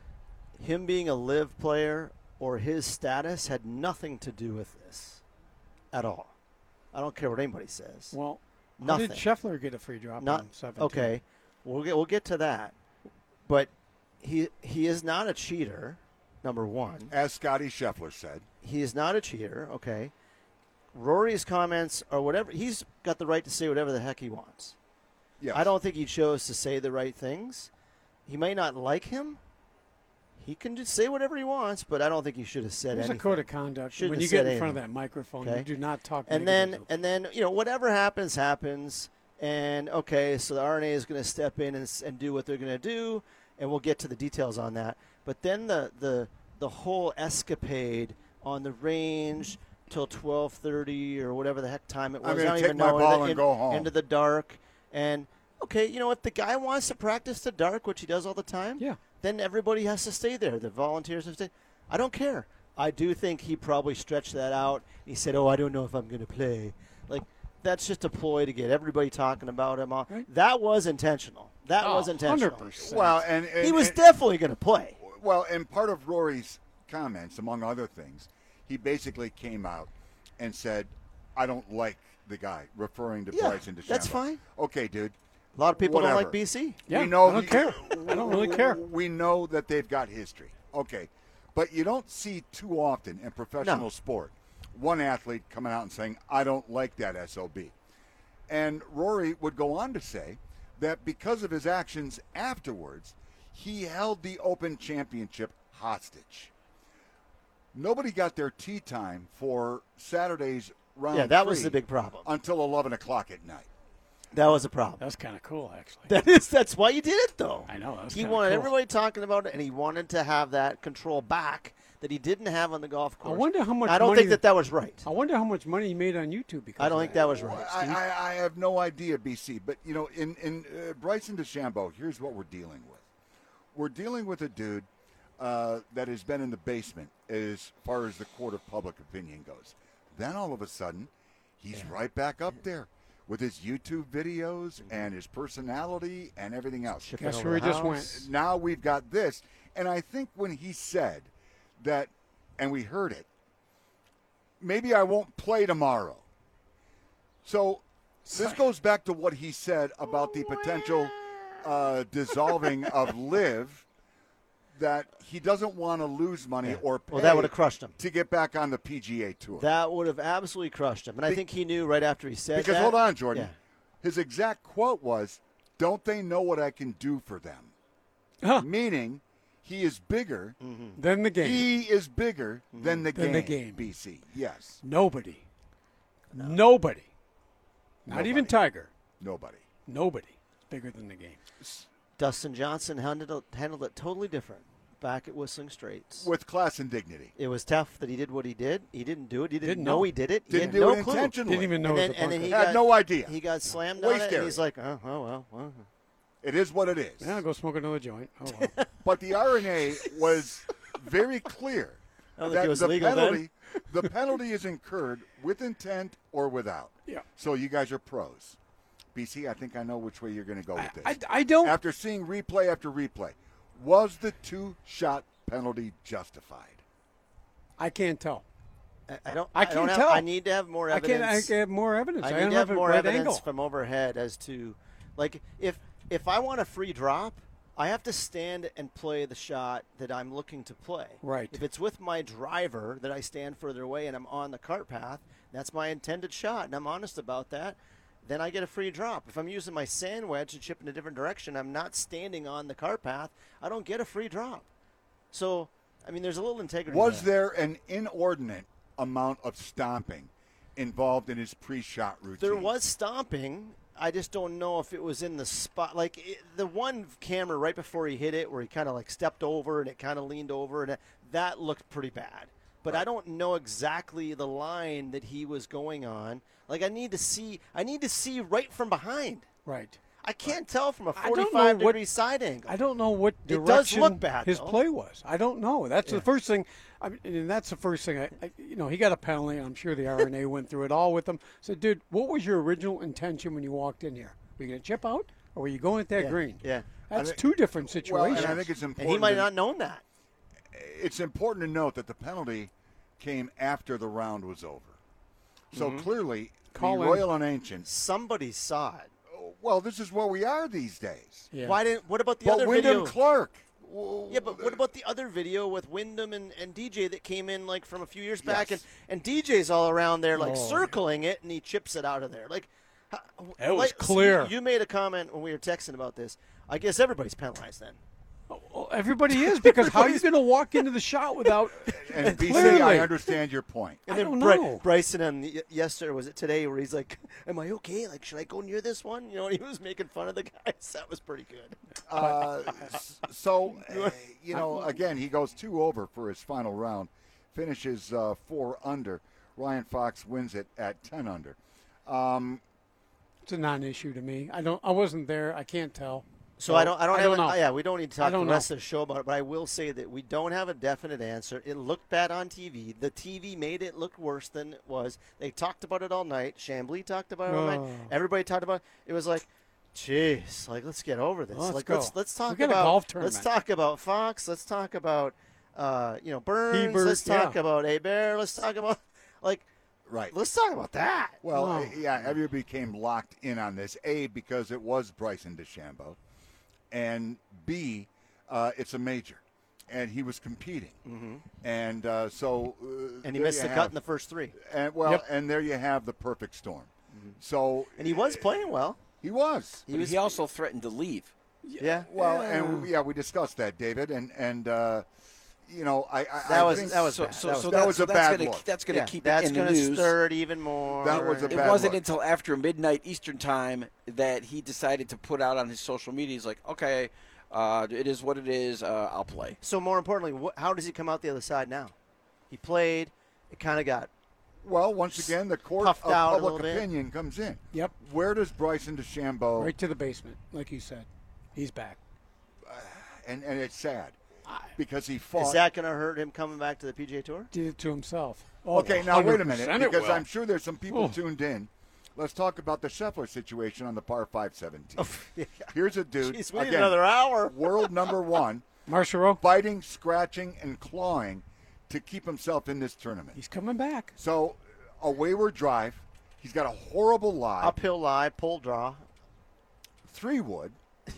[SPEAKER 4] him being a live player or his status had nothing to do with this at all. I don't care what anybody says.
[SPEAKER 3] Well,
[SPEAKER 4] nothing.
[SPEAKER 3] How did Scheffler get a free drop on 17?
[SPEAKER 4] Okay, we'll get to that. But he is not a cheater, number one.
[SPEAKER 2] As Scotty Scheffler said.
[SPEAKER 4] He is not a cheater, okay. Rory's comments or whatever, he's got the right to say whatever the heck he wants.
[SPEAKER 2] Yes.
[SPEAKER 4] I don't think he chose to say the right things. He may not like him. He can just say whatever he wants, but I don't think he should have said
[SPEAKER 3] There's
[SPEAKER 4] anything.
[SPEAKER 3] a code of conduct.
[SPEAKER 4] Shouldn't
[SPEAKER 3] When
[SPEAKER 4] have
[SPEAKER 3] you get
[SPEAKER 4] said
[SPEAKER 3] in front of
[SPEAKER 4] anything.
[SPEAKER 3] that microphone,
[SPEAKER 4] Okay.
[SPEAKER 3] you do not talk
[SPEAKER 4] And
[SPEAKER 3] negative.
[SPEAKER 4] then whatever happens. And okay, so the RNA is going to step in and do what they're going to do, and we'll get to the details on that. But then the whole escapade on the range till 12:30 or whatever the heck time it was.
[SPEAKER 2] I'm gonna
[SPEAKER 4] I don't
[SPEAKER 2] take
[SPEAKER 4] even
[SPEAKER 2] my
[SPEAKER 4] know.
[SPEAKER 2] ball and go home.
[SPEAKER 4] Into the dark. And okay, if the guy wants to practice the dark, which he does all the time,
[SPEAKER 3] Yeah.
[SPEAKER 4] then everybody has to stay there. The volunteers have to stay. I don't care. I do think he probably stretched that out. He said, I don't know if I'm going to play. Like, that's just a ploy to get everybody talking about him.
[SPEAKER 3] Right.
[SPEAKER 4] That was intentional. That was intentional.
[SPEAKER 3] 100%.
[SPEAKER 2] Well,
[SPEAKER 4] He was definitely going to play.
[SPEAKER 2] Well, and part of Rory's comments, among other things, he basically came out and said, I don't like the guy, referring to
[SPEAKER 4] Yeah,
[SPEAKER 2] Bryson DeChambeau.
[SPEAKER 4] that's fine.
[SPEAKER 2] Okay, dude.
[SPEAKER 4] A lot of people
[SPEAKER 2] Whatever.
[SPEAKER 4] don't like BC.
[SPEAKER 3] Yeah,
[SPEAKER 2] we know
[SPEAKER 3] I don't care. I don't really care.
[SPEAKER 2] We know that they've got history. Okay. But you don't see too often in professional sport one athlete coming out and saying, I don't like that SOB. And Rory would go on to say that because of his actions afterwards, he held the Open Championship hostage. Nobody got their tee time for Saturday's round
[SPEAKER 4] Yeah, that was
[SPEAKER 2] 3
[SPEAKER 4] the big problem.
[SPEAKER 2] until 11 o'clock at night.
[SPEAKER 4] That was a problem.
[SPEAKER 3] That's kind of cool, actually.
[SPEAKER 4] That's why you did it, though.
[SPEAKER 3] I know. That's
[SPEAKER 4] He
[SPEAKER 3] kinda
[SPEAKER 4] wanted
[SPEAKER 3] cool.
[SPEAKER 4] everybody talking about it, and he wanted to have that control back that he didn't have on the golf course.
[SPEAKER 3] I wonder how much
[SPEAKER 4] I don't
[SPEAKER 3] money
[SPEAKER 4] think that was right.
[SPEAKER 3] I wonder how much money he made on YouTube because
[SPEAKER 4] I don't
[SPEAKER 3] of
[SPEAKER 4] think that was right.
[SPEAKER 2] I have no idea, BC. But, in Bryson DeChambeau, here's what we're dealing with. We're dealing with a dude that has been in the basement as far as the court of public opinion goes. Then all of a sudden, he's right back up there with his YouTube videos and his personality and everything else.
[SPEAKER 4] Shipping
[SPEAKER 3] Guess
[SPEAKER 4] over
[SPEAKER 3] where he
[SPEAKER 4] the
[SPEAKER 3] just
[SPEAKER 4] house.
[SPEAKER 3] went?
[SPEAKER 2] Now we've got this. And I think when he said that, and we heard it, maybe I won't play tomorrow. So this goes back to what he said about the potential dissolving of LIV, that he doesn't want to lose money or pay
[SPEAKER 4] Well, that would have crushed him.
[SPEAKER 2] to get back on the PGA Tour.
[SPEAKER 4] That would have absolutely crushed him. And I think he knew right after he said
[SPEAKER 2] Because
[SPEAKER 4] that.
[SPEAKER 2] hold on, Jordan.
[SPEAKER 4] Yeah.
[SPEAKER 2] His exact quote was, "Don't they know what I can do for them?"
[SPEAKER 3] Huh.
[SPEAKER 2] Meaning, he is bigger.
[SPEAKER 3] Then the game.
[SPEAKER 2] He is bigger than the
[SPEAKER 3] Than
[SPEAKER 2] game.
[SPEAKER 3] the game.
[SPEAKER 2] BC. Yes.
[SPEAKER 3] Nobody. Not even Tiger.
[SPEAKER 2] Nobody.
[SPEAKER 3] Nobody is bigger than the game.
[SPEAKER 4] Dustin Johnson handled it totally different back at Whistling Straits.
[SPEAKER 2] With class and dignity.
[SPEAKER 4] It was tough that he did what he did. He didn't do it. He didn't
[SPEAKER 3] Didn't
[SPEAKER 4] know
[SPEAKER 3] know.
[SPEAKER 4] he did it. He
[SPEAKER 2] Didn't
[SPEAKER 4] had
[SPEAKER 2] do
[SPEAKER 4] no
[SPEAKER 2] it
[SPEAKER 4] clue.
[SPEAKER 2] intentionally.
[SPEAKER 3] Didn't even know
[SPEAKER 4] And
[SPEAKER 3] it
[SPEAKER 4] then,
[SPEAKER 3] was a
[SPEAKER 4] and then
[SPEAKER 3] bunker.
[SPEAKER 4] he
[SPEAKER 2] Had
[SPEAKER 4] got,
[SPEAKER 2] no idea.
[SPEAKER 4] He got slammed
[SPEAKER 2] Way
[SPEAKER 4] on it, and
[SPEAKER 2] scary.
[SPEAKER 4] he's like, oh, well.
[SPEAKER 2] It is what it is.
[SPEAKER 3] Yeah, go smoke another joint. Oh, well.
[SPEAKER 2] But the RNA was very clear
[SPEAKER 4] I don't think
[SPEAKER 2] that
[SPEAKER 4] it was
[SPEAKER 2] the
[SPEAKER 4] legal
[SPEAKER 2] penalty, the penalty is incurred with intent or without.
[SPEAKER 3] Yeah.
[SPEAKER 2] So you guys are pros. BC, I think I know which way you're going to go with this.
[SPEAKER 3] I don't.
[SPEAKER 2] After seeing replay after replay, was the 2-shot penalty justified?
[SPEAKER 3] I can't tell.
[SPEAKER 4] I don't.
[SPEAKER 3] I
[SPEAKER 4] don't
[SPEAKER 3] can't
[SPEAKER 4] have,
[SPEAKER 3] tell.
[SPEAKER 4] I need to have more
[SPEAKER 3] I
[SPEAKER 4] evidence.
[SPEAKER 3] have more evidence.
[SPEAKER 4] I
[SPEAKER 3] don't
[SPEAKER 4] need to have
[SPEAKER 3] a
[SPEAKER 4] more
[SPEAKER 3] right
[SPEAKER 4] evidence
[SPEAKER 3] angle.
[SPEAKER 4] from overhead as to, like, if I want a free drop, I have to stand and play the shot that I'm looking to play.
[SPEAKER 3] Right.
[SPEAKER 4] If it's with my driver that I stand further away and I'm on the cart path, that's my intended shot, and I'm honest about that, then I get a free drop. If I'm using my sand wedge and chip in a different direction, I'm not standing on the cart path, I don't get a free drop. So, I mean, there's a little integrity
[SPEAKER 2] Was
[SPEAKER 4] there.
[SPEAKER 2] there an inordinate amount of stomping involved in his pre-shot routine?
[SPEAKER 4] There was stomping. I just don't know if it was in the spot. Like the one camera right before he hit it, where he kind of like stepped over and it kind of leaned over, and that looked pretty bad. But I don't know exactly the line that he was going on. Like I need to see right from behind.
[SPEAKER 3] Right.
[SPEAKER 4] I can't tell from a
[SPEAKER 3] I don't know
[SPEAKER 4] 45-degree side angle.
[SPEAKER 3] I don't know what
[SPEAKER 4] It
[SPEAKER 3] direction
[SPEAKER 4] does look bad,
[SPEAKER 3] his
[SPEAKER 4] though.
[SPEAKER 3] play was. I don't know. That's the first thing. I mean, and that's the first thing. He got a penalty. I'm sure the RNA went through it all with him. Said, dude, what was your original intention when you walked in here? Were you going to chip out, or were you going at that green?
[SPEAKER 4] Yeah.
[SPEAKER 3] That's
[SPEAKER 2] think-
[SPEAKER 3] two different
[SPEAKER 2] Well,
[SPEAKER 3] situations.
[SPEAKER 2] and I think it's
[SPEAKER 4] And
[SPEAKER 2] important.
[SPEAKER 4] he might
[SPEAKER 2] to-
[SPEAKER 4] not known that.
[SPEAKER 2] It's important to note that the penalty came after the round was over. So clearly,
[SPEAKER 3] Call
[SPEAKER 2] the
[SPEAKER 3] in.
[SPEAKER 2] Royal and Ancient.
[SPEAKER 4] Somebody saw it.
[SPEAKER 2] Well, this is where we are these days.
[SPEAKER 3] Yeah.
[SPEAKER 4] What about the
[SPEAKER 2] But
[SPEAKER 4] other
[SPEAKER 2] Wyndham
[SPEAKER 4] video?
[SPEAKER 2] Clark.
[SPEAKER 4] Yeah, but what about the other video with Wyndham and DJ that came in like from a few years back,
[SPEAKER 2] Yes.
[SPEAKER 4] and DJ's all around there like
[SPEAKER 3] Oh,
[SPEAKER 4] circling it, and he chips it out of there. Like,
[SPEAKER 3] It was
[SPEAKER 4] like,
[SPEAKER 3] clear.
[SPEAKER 4] You made a comment when we were texting about this. I guess everybody's penalized then.
[SPEAKER 3] Well, everybody is, because how are you going to walk into the shot without?
[SPEAKER 2] And BC,
[SPEAKER 3] Clearly.
[SPEAKER 2] I understand your point.
[SPEAKER 4] And
[SPEAKER 3] I
[SPEAKER 4] then
[SPEAKER 3] don't know.
[SPEAKER 4] Bryson on yesterday, was it today, where he's like, "Am I okay? Like, should I go near this one?" You know, and he was making fun of the guys. That was pretty good.
[SPEAKER 2] Again, he goes 2 over for his final round, finishes 4 under. Ryan Fox wins it at 10 under.
[SPEAKER 3] It's a non-issue to me. I wasn't there. I can't tell.
[SPEAKER 4] So I don't have
[SPEAKER 3] know.
[SPEAKER 4] Yeah, we don't need to talk the
[SPEAKER 3] don't
[SPEAKER 4] rest
[SPEAKER 3] know.
[SPEAKER 4] of the show about it, but I will say that we don't have a definite answer. It looked bad on TV. The TV made it look worse than it was. They talked about it all night. Chambly talked about it all night.
[SPEAKER 3] Oh.
[SPEAKER 4] Everybody talked about it. It was like, jeez, like let's get over this.
[SPEAKER 3] Let's
[SPEAKER 4] like
[SPEAKER 3] go.
[SPEAKER 4] let's talk
[SPEAKER 3] We got a
[SPEAKER 4] about
[SPEAKER 3] golf
[SPEAKER 4] let's
[SPEAKER 3] tournament.
[SPEAKER 4] talk about Fox. Let's talk about Burns.
[SPEAKER 3] Hebert,
[SPEAKER 4] Let's talk
[SPEAKER 3] yeah.
[SPEAKER 4] about Hebert. Let's talk about
[SPEAKER 2] Right.
[SPEAKER 4] let's talk about that.
[SPEAKER 2] Well,
[SPEAKER 3] No.
[SPEAKER 2] everybody became locked in on this. A, because it was Bryson DeChambeau, and B, it's a major, and he was competing, and so
[SPEAKER 4] And he
[SPEAKER 2] there
[SPEAKER 4] missed
[SPEAKER 2] you
[SPEAKER 4] the cut
[SPEAKER 2] have-
[SPEAKER 4] in the first 3.
[SPEAKER 2] And and there you have the perfect storm. So
[SPEAKER 4] And he was playing well.
[SPEAKER 2] he was.
[SPEAKER 5] He also threatened to leave.
[SPEAKER 4] Yeah.
[SPEAKER 2] Well, and we discussed that, David, and I
[SPEAKER 4] That was
[SPEAKER 2] think
[SPEAKER 4] bad.
[SPEAKER 2] That was a bad
[SPEAKER 5] gonna,
[SPEAKER 2] look.
[SPEAKER 5] That's going to keep it
[SPEAKER 4] that's
[SPEAKER 5] in the
[SPEAKER 4] gonna
[SPEAKER 5] news.
[SPEAKER 4] stir it even more.
[SPEAKER 2] That was a
[SPEAKER 5] It
[SPEAKER 2] bad
[SPEAKER 5] wasn't
[SPEAKER 2] look.
[SPEAKER 5] until after midnight Eastern time that he decided to put out on his social media. He's like, okay, it is what it is. I'll play.
[SPEAKER 4] So more importantly, how does he come out the other side now? He played. It kind of got
[SPEAKER 2] Well, once again, the court of
[SPEAKER 4] puffed out a
[SPEAKER 2] public
[SPEAKER 4] little bit.
[SPEAKER 2] opinion comes in.
[SPEAKER 3] Yep.
[SPEAKER 2] Where does Bryson DeChambeau?
[SPEAKER 3] Right to the basement, like you said. He's back.
[SPEAKER 2] And it's sad because he fought.
[SPEAKER 4] Is that going to hurt him coming back to the PGA Tour?
[SPEAKER 3] Did it to himself. Oh,
[SPEAKER 2] Okay, now wait a minute,
[SPEAKER 3] 100% it
[SPEAKER 2] because
[SPEAKER 3] will.
[SPEAKER 2] I'm sure there's some people
[SPEAKER 3] Oh.
[SPEAKER 2] tuned in. Let's talk about the Scheffler situation on the par 5 17.
[SPEAKER 4] Yeah.
[SPEAKER 2] Here's a dude,
[SPEAKER 4] Jeez, we need
[SPEAKER 2] again,
[SPEAKER 4] another hour.
[SPEAKER 2] world number 1,
[SPEAKER 3] Marshall,
[SPEAKER 2] fighting, scratching, and clawing to keep himself in this tournament.
[SPEAKER 3] he's coming back.
[SPEAKER 2] So, a wayward drive. He's got a horrible lie,
[SPEAKER 4] Uphill lie, pull draw.
[SPEAKER 2] 3-wood,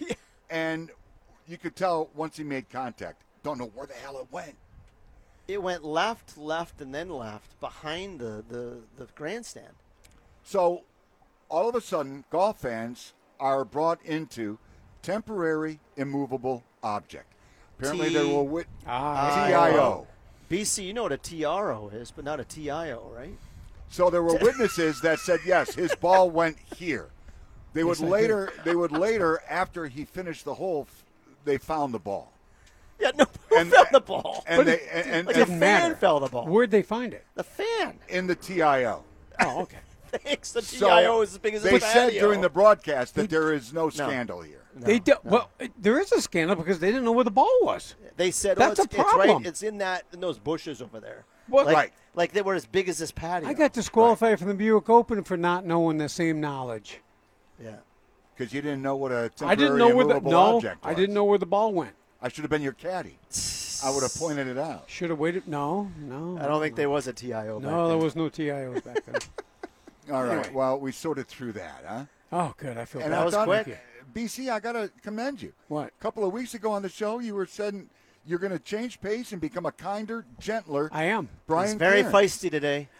[SPEAKER 2] and you could tell once he made contact. Don't know where the hell it went.
[SPEAKER 4] It went left, and then left behind the grandstand.
[SPEAKER 2] So, all of a sudden, golf fans are brought into temporary immovable object. Apparently, they were with TIO.
[SPEAKER 4] BC, you know what a TRO is, but not a TIO, right?
[SPEAKER 2] So there were witnesses that said yes, his ball went here. They would later, after he finished the hole, they found the ball.
[SPEAKER 4] Yeah, no,
[SPEAKER 2] And-
[SPEAKER 4] fell the ball.
[SPEAKER 2] And they and
[SPEAKER 4] Like a
[SPEAKER 3] didn't
[SPEAKER 4] fan
[SPEAKER 3] matter.
[SPEAKER 4] fell the ball.
[SPEAKER 3] Where'd they find it?
[SPEAKER 4] The fan.
[SPEAKER 2] in the TIO.
[SPEAKER 3] Oh, okay.
[SPEAKER 4] Thanks. The
[SPEAKER 2] So
[SPEAKER 4] TIO is as big as
[SPEAKER 2] they
[SPEAKER 4] a
[SPEAKER 2] said
[SPEAKER 4] patio.
[SPEAKER 2] during the broadcast that there is no scandal here.
[SPEAKER 3] They do, well, there is a scandal because they didn't know where the ball was.
[SPEAKER 4] They said,
[SPEAKER 3] That's
[SPEAKER 4] oh,
[SPEAKER 3] a
[SPEAKER 4] it's right.
[SPEAKER 3] problem.
[SPEAKER 4] It's in those bushes over there.
[SPEAKER 3] What?
[SPEAKER 4] Like,
[SPEAKER 2] Right.
[SPEAKER 4] Like they were as big as this patio.
[SPEAKER 3] I got disqualified from the Buick Open for not knowing the same knowledge.
[SPEAKER 4] Yeah.
[SPEAKER 2] Because you didn't know what a temporary
[SPEAKER 3] I didn't know where the
[SPEAKER 2] immovable object was.
[SPEAKER 3] I didn't know where the ball went.
[SPEAKER 2] I should have been your caddy. I would have pointed it out.
[SPEAKER 3] Should have waited. No.
[SPEAKER 4] I don't think there was a TIO. back
[SPEAKER 3] No, there
[SPEAKER 4] then.
[SPEAKER 3] was no TIOs back then.
[SPEAKER 2] All right.
[SPEAKER 3] Anyway.
[SPEAKER 2] Well, we sorted through that, huh?
[SPEAKER 3] Oh, good. I feel
[SPEAKER 2] And
[SPEAKER 3] bad.
[SPEAKER 2] I
[SPEAKER 4] was
[SPEAKER 2] thought,
[SPEAKER 4] quick.
[SPEAKER 2] BC, I got to commend you.
[SPEAKER 3] What?
[SPEAKER 2] A couple of weeks ago on the show, you were saying you're going to change pace and become a kinder, gentler
[SPEAKER 3] I am.
[SPEAKER 2] Brian
[SPEAKER 4] He's very
[SPEAKER 2] Cairns.
[SPEAKER 4] feisty today.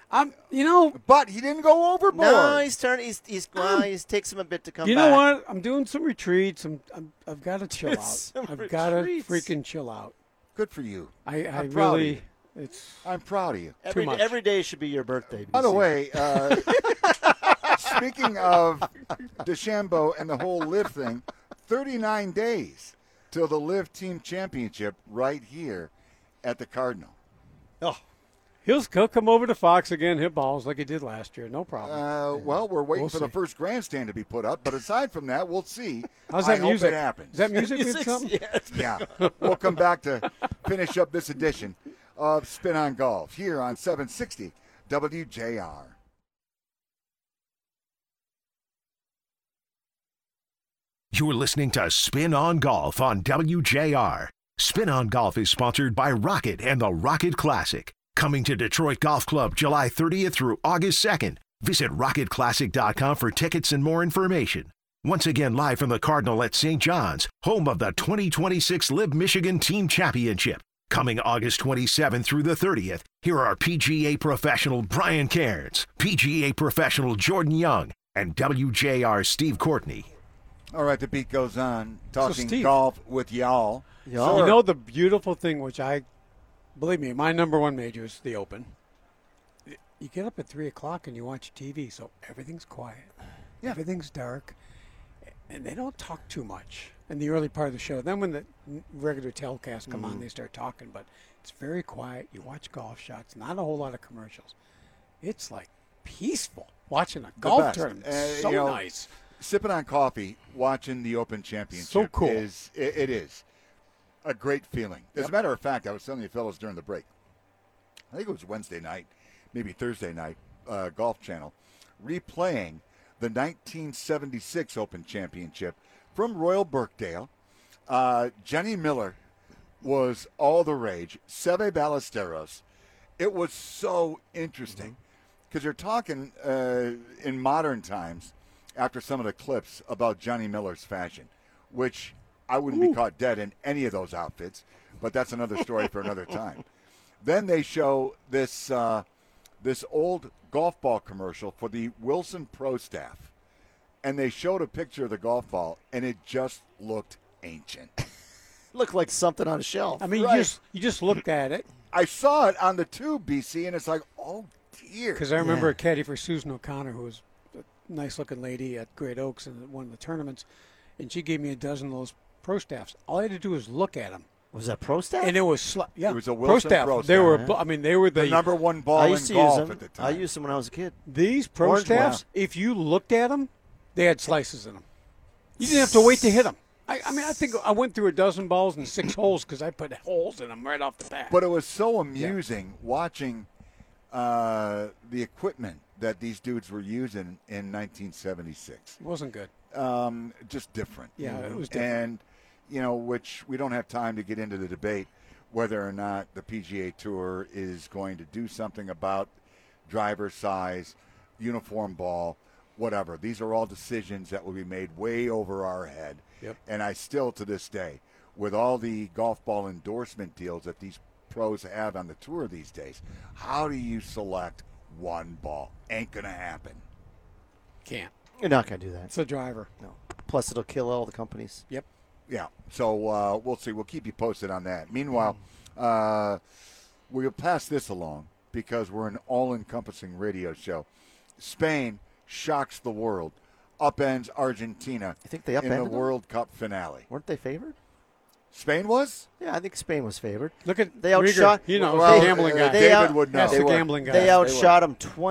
[SPEAKER 2] But he didn't go overboard.
[SPEAKER 4] No, he's turned. He takes him a bit to come
[SPEAKER 3] You
[SPEAKER 4] back.
[SPEAKER 3] know what? I'm doing some retreats. I've got to chill out.
[SPEAKER 4] Some
[SPEAKER 3] I've got to
[SPEAKER 4] retreats.
[SPEAKER 3] freaking chill out.
[SPEAKER 2] Good for you.
[SPEAKER 3] I
[SPEAKER 2] I'm proud of
[SPEAKER 3] really.
[SPEAKER 2] you.
[SPEAKER 3] It's
[SPEAKER 2] I'm proud of you.
[SPEAKER 4] Every,
[SPEAKER 3] much.
[SPEAKER 4] every day should be your birthday.
[SPEAKER 2] By the
[SPEAKER 4] BC.
[SPEAKER 2] way, speaking of DeChambeau and the whole Live thing, 39 days till the Live Team Championship right here at the Cardinal.
[SPEAKER 3] he'll come over to Fox again, hit balls like he did last year. No problem.
[SPEAKER 2] Well, we're waiting
[SPEAKER 3] We'll
[SPEAKER 2] for the
[SPEAKER 3] see.
[SPEAKER 2] first grandstand to be put up, but aside from that, we'll see.
[SPEAKER 3] How's that
[SPEAKER 2] I hope
[SPEAKER 3] music?
[SPEAKER 2] it happens.
[SPEAKER 3] Is that music mean something?
[SPEAKER 4] Yeah.
[SPEAKER 2] Yeah. We'll come back to finish up this edition of Spin on Golf here on 760 WJR.
[SPEAKER 1] You're listening to Spin on Golf on WJR. Spin on Golf is sponsored by Rocket and the Rocket Classic. Coming to Detroit Golf Club July 30th through August 2nd. Visit rocketclassic.com for tickets and more information. Once again, live from the Cardinal at St. John's, home of the 2026 Live Michigan Team Championship. Coming August 27th through the 30th, here are PGA professional Brian Cairns, PGA professional Jordan Young, and WJR Steve Courtney.
[SPEAKER 2] All right, the beat goes on. Talking
[SPEAKER 3] Steve,
[SPEAKER 2] golf with y'all.
[SPEAKER 3] You know the beautiful thing, which believe me, my number one major is the Open. You get up at 3 o'clock and you watch TV, so everything's quiet.
[SPEAKER 2] Yeah.
[SPEAKER 3] Everything's dark, and they don't talk too much in the early part of the show. Then when the regular telecasts come on, they start talking, but it's very quiet. You watch golf shots, not a whole lot of commercials. It's like peaceful watching a golf
[SPEAKER 2] best.
[SPEAKER 3] tournament.
[SPEAKER 2] You know,
[SPEAKER 3] Nice.
[SPEAKER 2] Sipping on coffee, watching the Open Championship
[SPEAKER 3] So cool.
[SPEAKER 2] it is a great feeling. As a matter of fact, I was telling you fellas during the break, I think it was Wednesday night, maybe Thursday night, Golf Channel, replaying the 1976 Open Championship from Royal Birkdale. Jenny Miller was all the rage. Seve Ballesteros. It was so interesting because you're talking in modern times after some of the clips about Johnny Miller's fashion, which I wouldn't be caught dead in any of those outfits, but that's another story for another time. Then they show this this old golf ball commercial for the Wilson Pro Staff, and they showed a picture of the golf ball, and it just looked ancient.
[SPEAKER 4] Looked like something on a shelf.
[SPEAKER 3] I mean,
[SPEAKER 2] Right.
[SPEAKER 3] you just looked at it,
[SPEAKER 2] I saw it on the tube, BC, and it's like, oh, dear.
[SPEAKER 3] because I remember a caddy for Susan O'Connor, who was a nice-looking lady at Great Oaks in one of the tournaments, and she gave me a dozen of those Pro Staffs. All I had to do was look at them.
[SPEAKER 4] Was that Pro Staff?
[SPEAKER 3] And it was
[SPEAKER 2] It was a Wilson Pro
[SPEAKER 3] They were,
[SPEAKER 2] Staff.
[SPEAKER 3] I mean, they were
[SPEAKER 2] the
[SPEAKER 3] the
[SPEAKER 2] number one
[SPEAKER 4] I
[SPEAKER 2] ball in
[SPEAKER 4] used to use
[SPEAKER 2] golf
[SPEAKER 4] them.
[SPEAKER 2] at the
[SPEAKER 4] I
[SPEAKER 2] time.
[SPEAKER 4] used them when I was a kid.
[SPEAKER 3] these Pro
[SPEAKER 4] Orange
[SPEAKER 3] Staffs. If you looked at them, they had slices in them. You didn't have to wait to hit them. I mean, I think I went through a dozen balls and 6 holes because I put holes in them right off the bat.
[SPEAKER 2] But it was so amusing watching the equipment that these dudes were using in 1976.
[SPEAKER 3] It wasn't good.
[SPEAKER 2] Just different.
[SPEAKER 3] Yeah, it was different.
[SPEAKER 2] And, which we don't have time to get into the debate whether or not the PGA Tour is going to do something about driver size, uniform ball, whatever. These are all decisions that will be made way over our head.
[SPEAKER 3] Yep.
[SPEAKER 2] And I still, to this day, with all the golf ball endorsement deals that these pros have on the tour these days, how do you select one ball? Ain't going to happen.
[SPEAKER 3] Can't.
[SPEAKER 4] You're not going to do that.
[SPEAKER 3] It's a driver.
[SPEAKER 4] No. Plus, it'll kill all the companies.
[SPEAKER 3] Yep.
[SPEAKER 2] Yeah, so we'll see. We'll keep you posted on that. Meanwhile, we'll pass this along because we're an all-encompassing radio show. Spain shocks the world, upends Argentina
[SPEAKER 4] You think they
[SPEAKER 2] in
[SPEAKER 4] upended
[SPEAKER 2] the
[SPEAKER 4] them?
[SPEAKER 2] World Cup finale.
[SPEAKER 4] Weren't they favored?
[SPEAKER 2] Spain was?
[SPEAKER 4] Yeah, I think Spain was favored.
[SPEAKER 3] Look at
[SPEAKER 4] They outshot-
[SPEAKER 3] Rieger. You know,
[SPEAKER 2] Well,
[SPEAKER 3] the gambling guy.
[SPEAKER 4] they
[SPEAKER 2] David
[SPEAKER 4] out-
[SPEAKER 2] would know.
[SPEAKER 3] That's the
[SPEAKER 5] They were.
[SPEAKER 3] gambling guy.
[SPEAKER 4] They outshot them
[SPEAKER 5] were,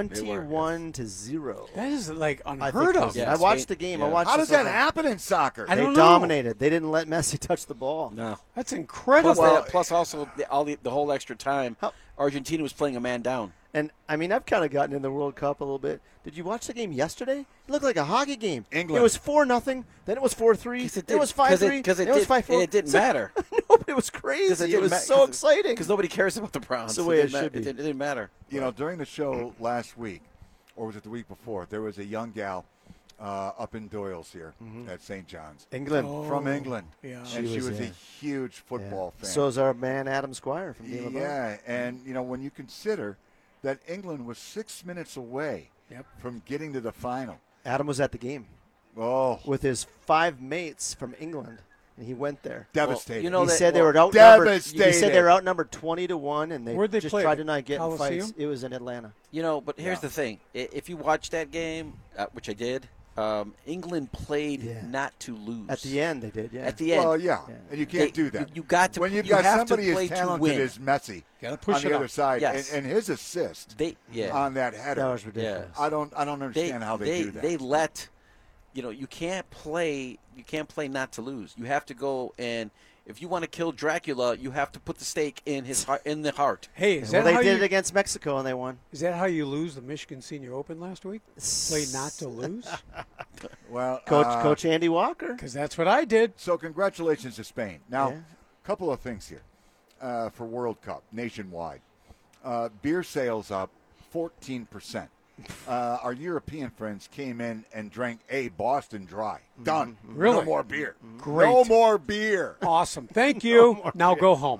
[SPEAKER 4] 21-0.
[SPEAKER 3] That is like
[SPEAKER 4] I
[SPEAKER 3] unheard
[SPEAKER 4] think
[SPEAKER 3] of.
[SPEAKER 4] so.
[SPEAKER 5] Yeah,
[SPEAKER 4] I watched
[SPEAKER 5] Spain-
[SPEAKER 4] the game.
[SPEAKER 5] yeah.
[SPEAKER 4] I watched
[SPEAKER 2] How
[SPEAKER 4] the
[SPEAKER 2] does that
[SPEAKER 4] second-
[SPEAKER 2] happen in soccer?
[SPEAKER 3] I
[SPEAKER 4] They
[SPEAKER 3] don't know.
[SPEAKER 4] dominated. They didn't let Messi touch the ball.
[SPEAKER 5] No.
[SPEAKER 3] That's incredible.
[SPEAKER 5] Plus also the whole extra time,
[SPEAKER 4] How-
[SPEAKER 5] Argentina was playing a man down.
[SPEAKER 4] And, I mean, I've kind of gotten in the World Cup a little bit. Did you watch the game yesterday? It looked like a hockey game.
[SPEAKER 2] England.
[SPEAKER 4] It was 4-0. Then it was 4-3. Then it was 5-3.
[SPEAKER 5] Because
[SPEAKER 4] Then it was 5-4.
[SPEAKER 5] it didn't matter.
[SPEAKER 4] No, but it was crazy. It was so exciting.
[SPEAKER 5] Because nobody cares about the Browns.
[SPEAKER 4] It's the way it
[SPEAKER 5] didn't
[SPEAKER 4] should be.
[SPEAKER 5] It didn't matter.
[SPEAKER 2] During the show last week, or was it the week before, there was a young gal up in Doyle's here at St. John's.
[SPEAKER 4] England.
[SPEAKER 2] From England.
[SPEAKER 3] Yeah.
[SPEAKER 2] And she was
[SPEAKER 4] yeah.
[SPEAKER 2] a huge football fan.
[SPEAKER 4] So is our man Adam Squire from Game of Thrones.
[SPEAKER 2] Yeah, and when you consider that England was 6 minutes away from getting to the final.
[SPEAKER 4] Adam was at the game
[SPEAKER 2] Oh,
[SPEAKER 4] with his 5 mates from England, and he went there.
[SPEAKER 2] devastated.
[SPEAKER 5] you know
[SPEAKER 4] He
[SPEAKER 5] that-
[SPEAKER 4] said they were outnumbered. He
[SPEAKER 2] devastated.
[SPEAKER 4] said they were outnumbered 20-1, and they
[SPEAKER 3] Where'd they
[SPEAKER 4] just
[SPEAKER 3] play?
[SPEAKER 4] tried to not get in
[SPEAKER 3] Coliseum?
[SPEAKER 4] fights. It was in Atlanta.
[SPEAKER 5] But here's the thing: if you watch that game, which I did, England played not to lose.
[SPEAKER 4] At the end, they did. Yeah.
[SPEAKER 5] At the end,
[SPEAKER 2] Well, yeah, and you can't do that.
[SPEAKER 5] You got to.
[SPEAKER 2] when you've
[SPEAKER 5] you
[SPEAKER 2] got
[SPEAKER 5] have
[SPEAKER 2] somebody
[SPEAKER 5] to play
[SPEAKER 2] as
[SPEAKER 5] to
[SPEAKER 2] talented
[SPEAKER 5] win.
[SPEAKER 2] as Messi
[SPEAKER 3] Gotta push
[SPEAKER 2] on the
[SPEAKER 3] it
[SPEAKER 2] other
[SPEAKER 3] up.
[SPEAKER 2] side,
[SPEAKER 5] Yes.
[SPEAKER 2] and his assist on that header,
[SPEAKER 4] That was ridiculous.
[SPEAKER 2] I don't understand how they do that.
[SPEAKER 5] They let, you can't play not to lose. You have to go and if you want to kill Dracula, you have to put the stake in the heart.
[SPEAKER 3] Hey, is
[SPEAKER 4] Well,
[SPEAKER 3] that
[SPEAKER 4] they
[SPEAKER 3] how
[SPEAKER 4] did
[SPEAKER 3] you,
[SPEAKER 4] it against Mexico, and they won.
[SPEAKER 3] is that how you lose the Michigan Senior Open last week? Play not to lose?
[SPEAKER 2] Well,
[SPEAKER 4] Coach Andy Walker.
[SPEAKER 3] Because that's what I did.
[SPEAKER 2] So congratulations to Spain. Now,
[SPEAKER 4] Yeah.
[SPEAKER 2] a couple of things here for World Cup nationwide. Beer sales up 14%. Our European friends came in and drank a Boston Dry. Done.
[SPEAKER 3] Really?
[SPEAKER 2] No more beer.
[SPEAKER 3] Great.
[SPEAKER 2] No more beer.
[SPEAKER 3] Awesome. Thank you. Now go home.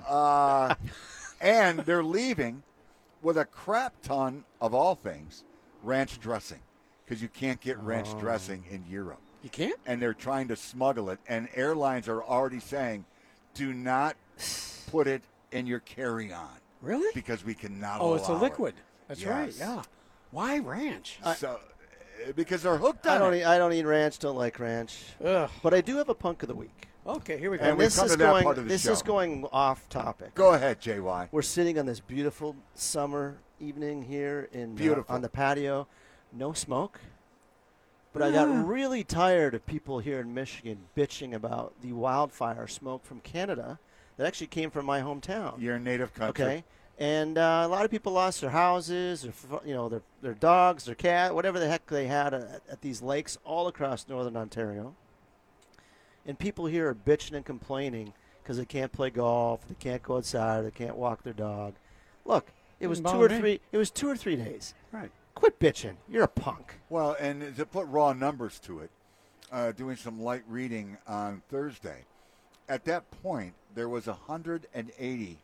[SPEAKER 2] And they're leaving with a crap ton of all things ranch dressing because you can't get ranch dressing in Europe.
[SPEAKER 3] You can't?
[SPEAKER 2] And they're trying to smuggle it. And airlines are already saying, do not put it in your carry-on.
[SPEAKER 3] Really?
[SPEAKER 2] Because we cannot
[SPEAKER 3] Oh, it's a
[SPEAKER 2] allow
[SPEAKER 3] liquid.
[SPEAKER 2] it.
[SPEAKER 3] That's
[SPEAKER 2] Yes.
[SPEAKER 3] right. Yeah. Why ranch?
[SPEAKER 2] So, because they're hooked
[SPEAKER 4] I
[SPEAKER 2] on it.
[SPEAKER 4] don't eat ranch. Don't like ranch.
[SPEAKER 3] Ugh.
[SPEAKER 4] But I do have a punk of the week.
[SPEAKER 3] Okay, here we go.
[SPEAKER 2] And we've
[SPEAKER 4] this
[SPEAKER 2] come
[SPEAKER 4] is
[SPEAKER 2] to that
[SPEAKER 4] going.
[SPEAKER 2] part of the
[SPEAKER 4] This
[SPEAKER 2] show.
[SPEAKER 4] is going off topic.
[SPEAKER 2] Go ahead, JY.
[SPEAKER 4] We're sitting on this beautiful summer evening here in
[SPEAKER 2] Beautiful.
[SPEAKER 4] on the patio. No smoke. But I got really tired of people here in Michigan bitching about the wildfire smoke from Canada that actually came from my hometown.
[SPEAKER 2] Your native country.
[SPEAKER 4] Okay. And a lot of people lost their houses, their dogs, their cat, whatever the heck they had at these lakes all across northern Ontario. And people here are bitching and complaining because they can't play golf, they can't go outside, they can't walk their dog. Look, it was
[SPEAKER 3] Doesn't
[SPEAKER 4] two or
[SPEAKER 3] bother me.
[SPEAKER 4] three. It was 2 or 3 days.
[SPEAKER 3] Right.
[SPEAKER 4] Quit bitching. You're a punk.
[SPEAKER 2] Well, and to put raw numbers to it, doing some light reading on Thursday, at that point, there was 180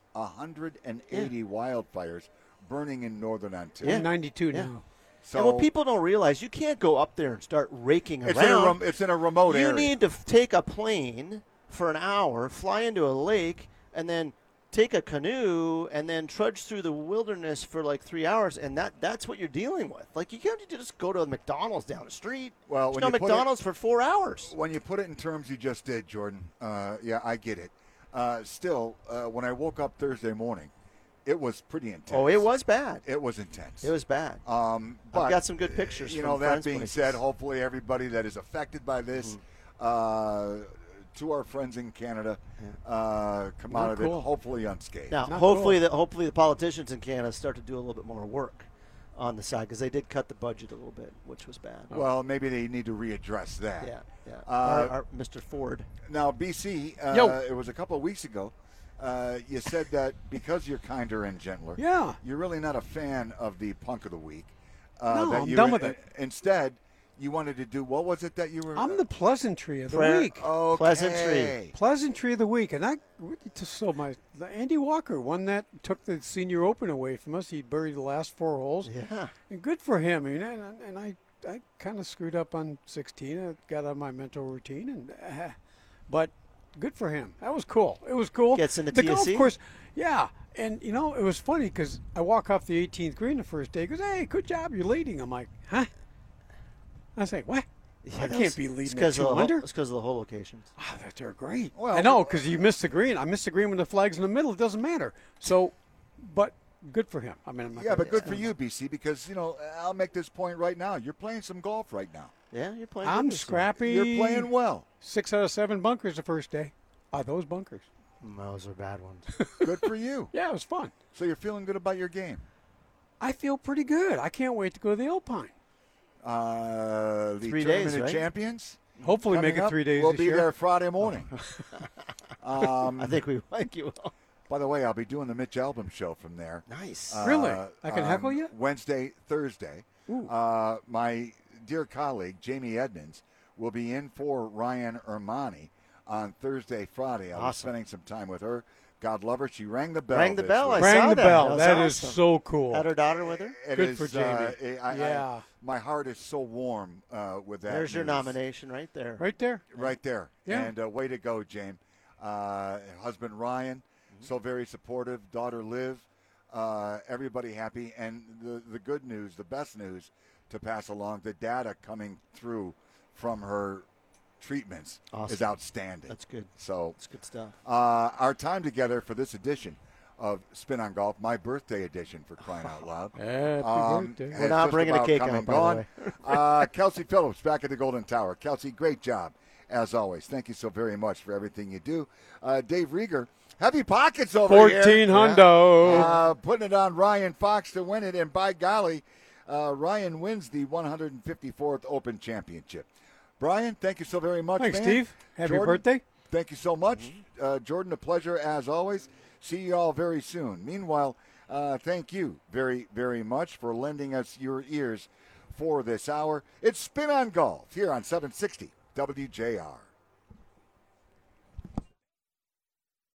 [SPEAKER 2] wildfires burning in northern Ontario.
[SPEAKER 3] I'm 92
[SPEAKER 4] Yeah.
[SPEAKER 3] now.
[SPEAKER 2] So
[SPEAKER 4] And what people don't realize, you can't go up there and start raking
[SPEAKER 2] it's
[SPEAKER 4] around.
[SPEAKER 2] it's in a remote
[SPEAKER 4] You
[SPEAKER 2] area.
[SPEAKER 4] need to take a plane for an hour, fly into a lake, and then take a canoe and then trudge through the wilderness for like 3 hours, and that's what you're dealing with. Like, you can't just go to a McDonald's down the street.
[SPEAKER 2] Well,
[SPEAKER 4] There's
[SPEAKER 2] when
[SPEAKER 4] no
[SPEAKER 2] you put it-
[SPEAKER 4] McDonald's for 4 hours.
[SPEAKER 2] When you put it in terms you just did, Jordan, yeah, I get it. Still, when I woke up Thursday morning, it was pretty intense.
[SPEAKER 4] Oh, it was bad.
[SPEAKER 2] It was intense.
[SPEAKER 4] It was bad.
[SPEAKER 2] But
[SPEAKER 4] I've got some good pictures.
[SPEAKER 2] You
[SPEAKER 4] from
[SPEAKER 2] know, that
[SPEAKER 4] friends'
[SPEAKER 2] being
[SPEAKER 4] places.
[SPEAKER 2] said, hopefully everybody that is affected by this, to our friends in Canada, come
[SPEAKER 3] Not
[SPEAKER 2] out of
[SPEAKER 3] cool.
[SPEAKER 2] it hopefully unscathed.
[SPEAKER 4] Now,
[SPEAKER 3] Not
[SPEAKER 4] hopefully,
[SPEAKER 3] cool.
[SPEAKER 4] hopefully the politicians in Canada start to do a little bit more work on the side, because they did cut the budget a little bit, which was bad.
[SPEAKER 2] Well, maybe they need to readdress that.
[SPEAKER 4] Yeah, yeah.
[SPEAKER 2] Uh,
[SPEAKER 4] Mr. Ford.
[SPEAKER 2] Now, BC,
[SPEAKER 3] Yo.
[SPEAKER 2] it was a couple of weeks ago. You said that because you're kinder and gentler,
[SPEAKER 3] Yeah.
[SPEAKER 2] you're really not a fan of the punk of the week.
[SPEAKER 3] No,
[SPEAKER 2] that
[SPEAKER 3] I'm
[SPEAKER 2] you-
[SPEAKER 3] done with it.
[SPEAKER 2] Instead, you wanted to do, what was it that you were?
[SPEAKER 3] I'm the pleasantry of the
[SPEAKER 4] Prayer-
[SPEAKER 3] week.
[SPEAKER 2] Okay.
[SPEAKER 4] Pleasantry.
[SPEAKER 3] Pleasantry of the week. And I just so Andy Walker won that, took the Senior Open away from us. He buried the last 4 holes.
[SPEAKER 4] Yeah.
[SPEAKER 3] And good for him. I mean, and I kind of screwed up on 16. I got on my mental routine, but good for him. That was cool. It was cool.
[SPEAKER 4] Gets into
[SPEAKER 3] the golf
[SPEAKER 4] TSC?
[SPEAKER 3] course. Yeah, and it was funny because I walk off the 18th green the first day. He goes, "Hey, good job, you're leading." I'm like, "Huh?" I was like, "What? I can't be leading at 2 under."
[SPEAKER 4] It's because of the hole locations.
[SPEAKER 3] Oh, they're great.
[SPEAKER 2] Well,
[SPEAKER 3] I know, because you missed the green. I missed the green when the flag's in the middle. It doesn't matter. So, but good for him. I mean, I'm not
[SPEAKER 2] Yeah,
[SPEAKER 3] gonna
[SPEAKER 2] but good
[SPEAKER 3] say
[SPEAKER 2] for you, BC, because, I'll make this point right now. You're playing some golf right now.
[SPEAKER 4] Yeah, you're playing.
[SPEAKER 3] I'm
[SPEAKER 4] good this year.
[SPEAKER 3] scrappy.
[SPEAKER 2] You're playing well.
[SPEAKER 3] 6 out of 7 bunkers the first day. Those bunkers.
[SPEAKER 4] Those are bad ones.
[SPEAKER 2] Good for you.
[SPEAKER 3] Yeah, it was fun.
[SPEAKER 2] So you're feeling good about your game.
[SPEAKER 3] I feel pretty good. I can't wait to go to the Alpine.
[SPEAKER 2] The
[SPEAKER 4] 3
[SPEAKER 2] Tournament
[SPEAKER 4] days,
[SPEAKER 2] of
[SPEAKER 4] right?
[SPEAKER 2] Champions.
[SPEAKER 3] Hopefully
[SPEAKER 2] coming
[SPEAKER 3] make it
[SPEAKER 2] up.
[SPEAKER 3] 3 days
[SPEAKER 2] We'll
[SPEAKER 3] this
[SPEAKER 2] be
[SPEAKER 3] year.
[SPEAKER 2] there Friday morning.
[SPEAKER 4] I think we like you.
[SPEAKER 2] By the way, I'll be doing the Mitch Albom show from there.
[SPEAKER 4] Nice.
[SPEAKER 3] Really? I can heckle you?
[SPEAKER 2] Wednesday, Thursday.
[SPEAKER 3] Ooh.
[SPEAKER 2] My dear colleague, Jamie Edmonds, will be in for Ryan Ermani on Thursday, Friday. I'll be
[SPEAKER 4] Awesome.
[SPEAKER 2] spending some time with her. God love her. She rang the bell.
[SPEAKER 4] Rang the
[SPEAKER 2] this
[SPEAKER 4] bell,
[SPEAKER 2] week.
[SPEAKER 4] I
[SPEAKER 3] Rang
[SPEAKER 4] saw
[SPEAKER 3] the
[SPEAKER 4] that.
[SPEAKER 3] bell.
[SPEAKER 4] That was
[SPEAKER 3] That is
[SPEAKER 4] awesome.
[SPEAKER 3] so cool.
[SPEAKER 4] Had her daughter with her.
[SPEAKER 2] It
[SPEAKER 3] Good
[SPEAKER 2] is,
[SPEAKER 3] for Jamie.
[SPEAKER 2] I- my heart is so warm with that.
[SPEAKER 4] There's your
[SPEAKER 2] news.
[SPEAKER 4] nomination right there.
[SPEAKER 3] Right there.
[SPEAKER 2] Right there.
[SPEAKER 3] Yeah.
[SPEAKER 2] And way to go, James. Husband Ryan, so very supportive. Daughter Liv, everybody happy. And the good news, the best news to pass along, the data coming through from her treatments
[SPEAKER 4] Awesome.
[SPEAKER 2] is outstanding.
[SPEAKER 4] That's good.
[SPEAKER 2] So
[SPEAKER 4] That's good stuff.
[SPEAKER 2] our time together for this edition of Spin on Golf, my birthday edition, for crying out loud.
[SPEAKER 3] Happy birthday.
[SPEAKER 2] has
[SPEAKER 4] We're not
[SPEAKER 2] just
[SPEAKER 4] bringing a
[SPEAKER 2] about
[SPEAKER 4] cake
[SPEAKER 2] come
[SPEAKER 4] out,
[SPEAKER 2] and
[SPEAKER 4] by the
[SPEAKER 2] gone. Kelsey Phillips back at the Golden Tower. Kelsey, great job. as always. Thank you so very much for everything you do. Dave Rieger, heavy pockets over here.
[SPEAKER 3] 14 hundo.
[SPEAKER 2] Putting it on Ryan Fox to win it, and by golly, Ryan wins the 154th Open Championship. Brian, thank you so very much.
[SPEAKER 3] Thanks,
[SPEAKER 2] man.
[SPEAKER 3] Steve. Happy
[SPEAKER 2] Jordan,
[SPEAKER 3] birthday.
[SPEAKER 2] Thank you so much. Jordan, a pleasure as always. See you all very soon. Meanwhile, thank you very, very much for lending us your ears for this hour. It's Spin on Golf here on 760 WJR.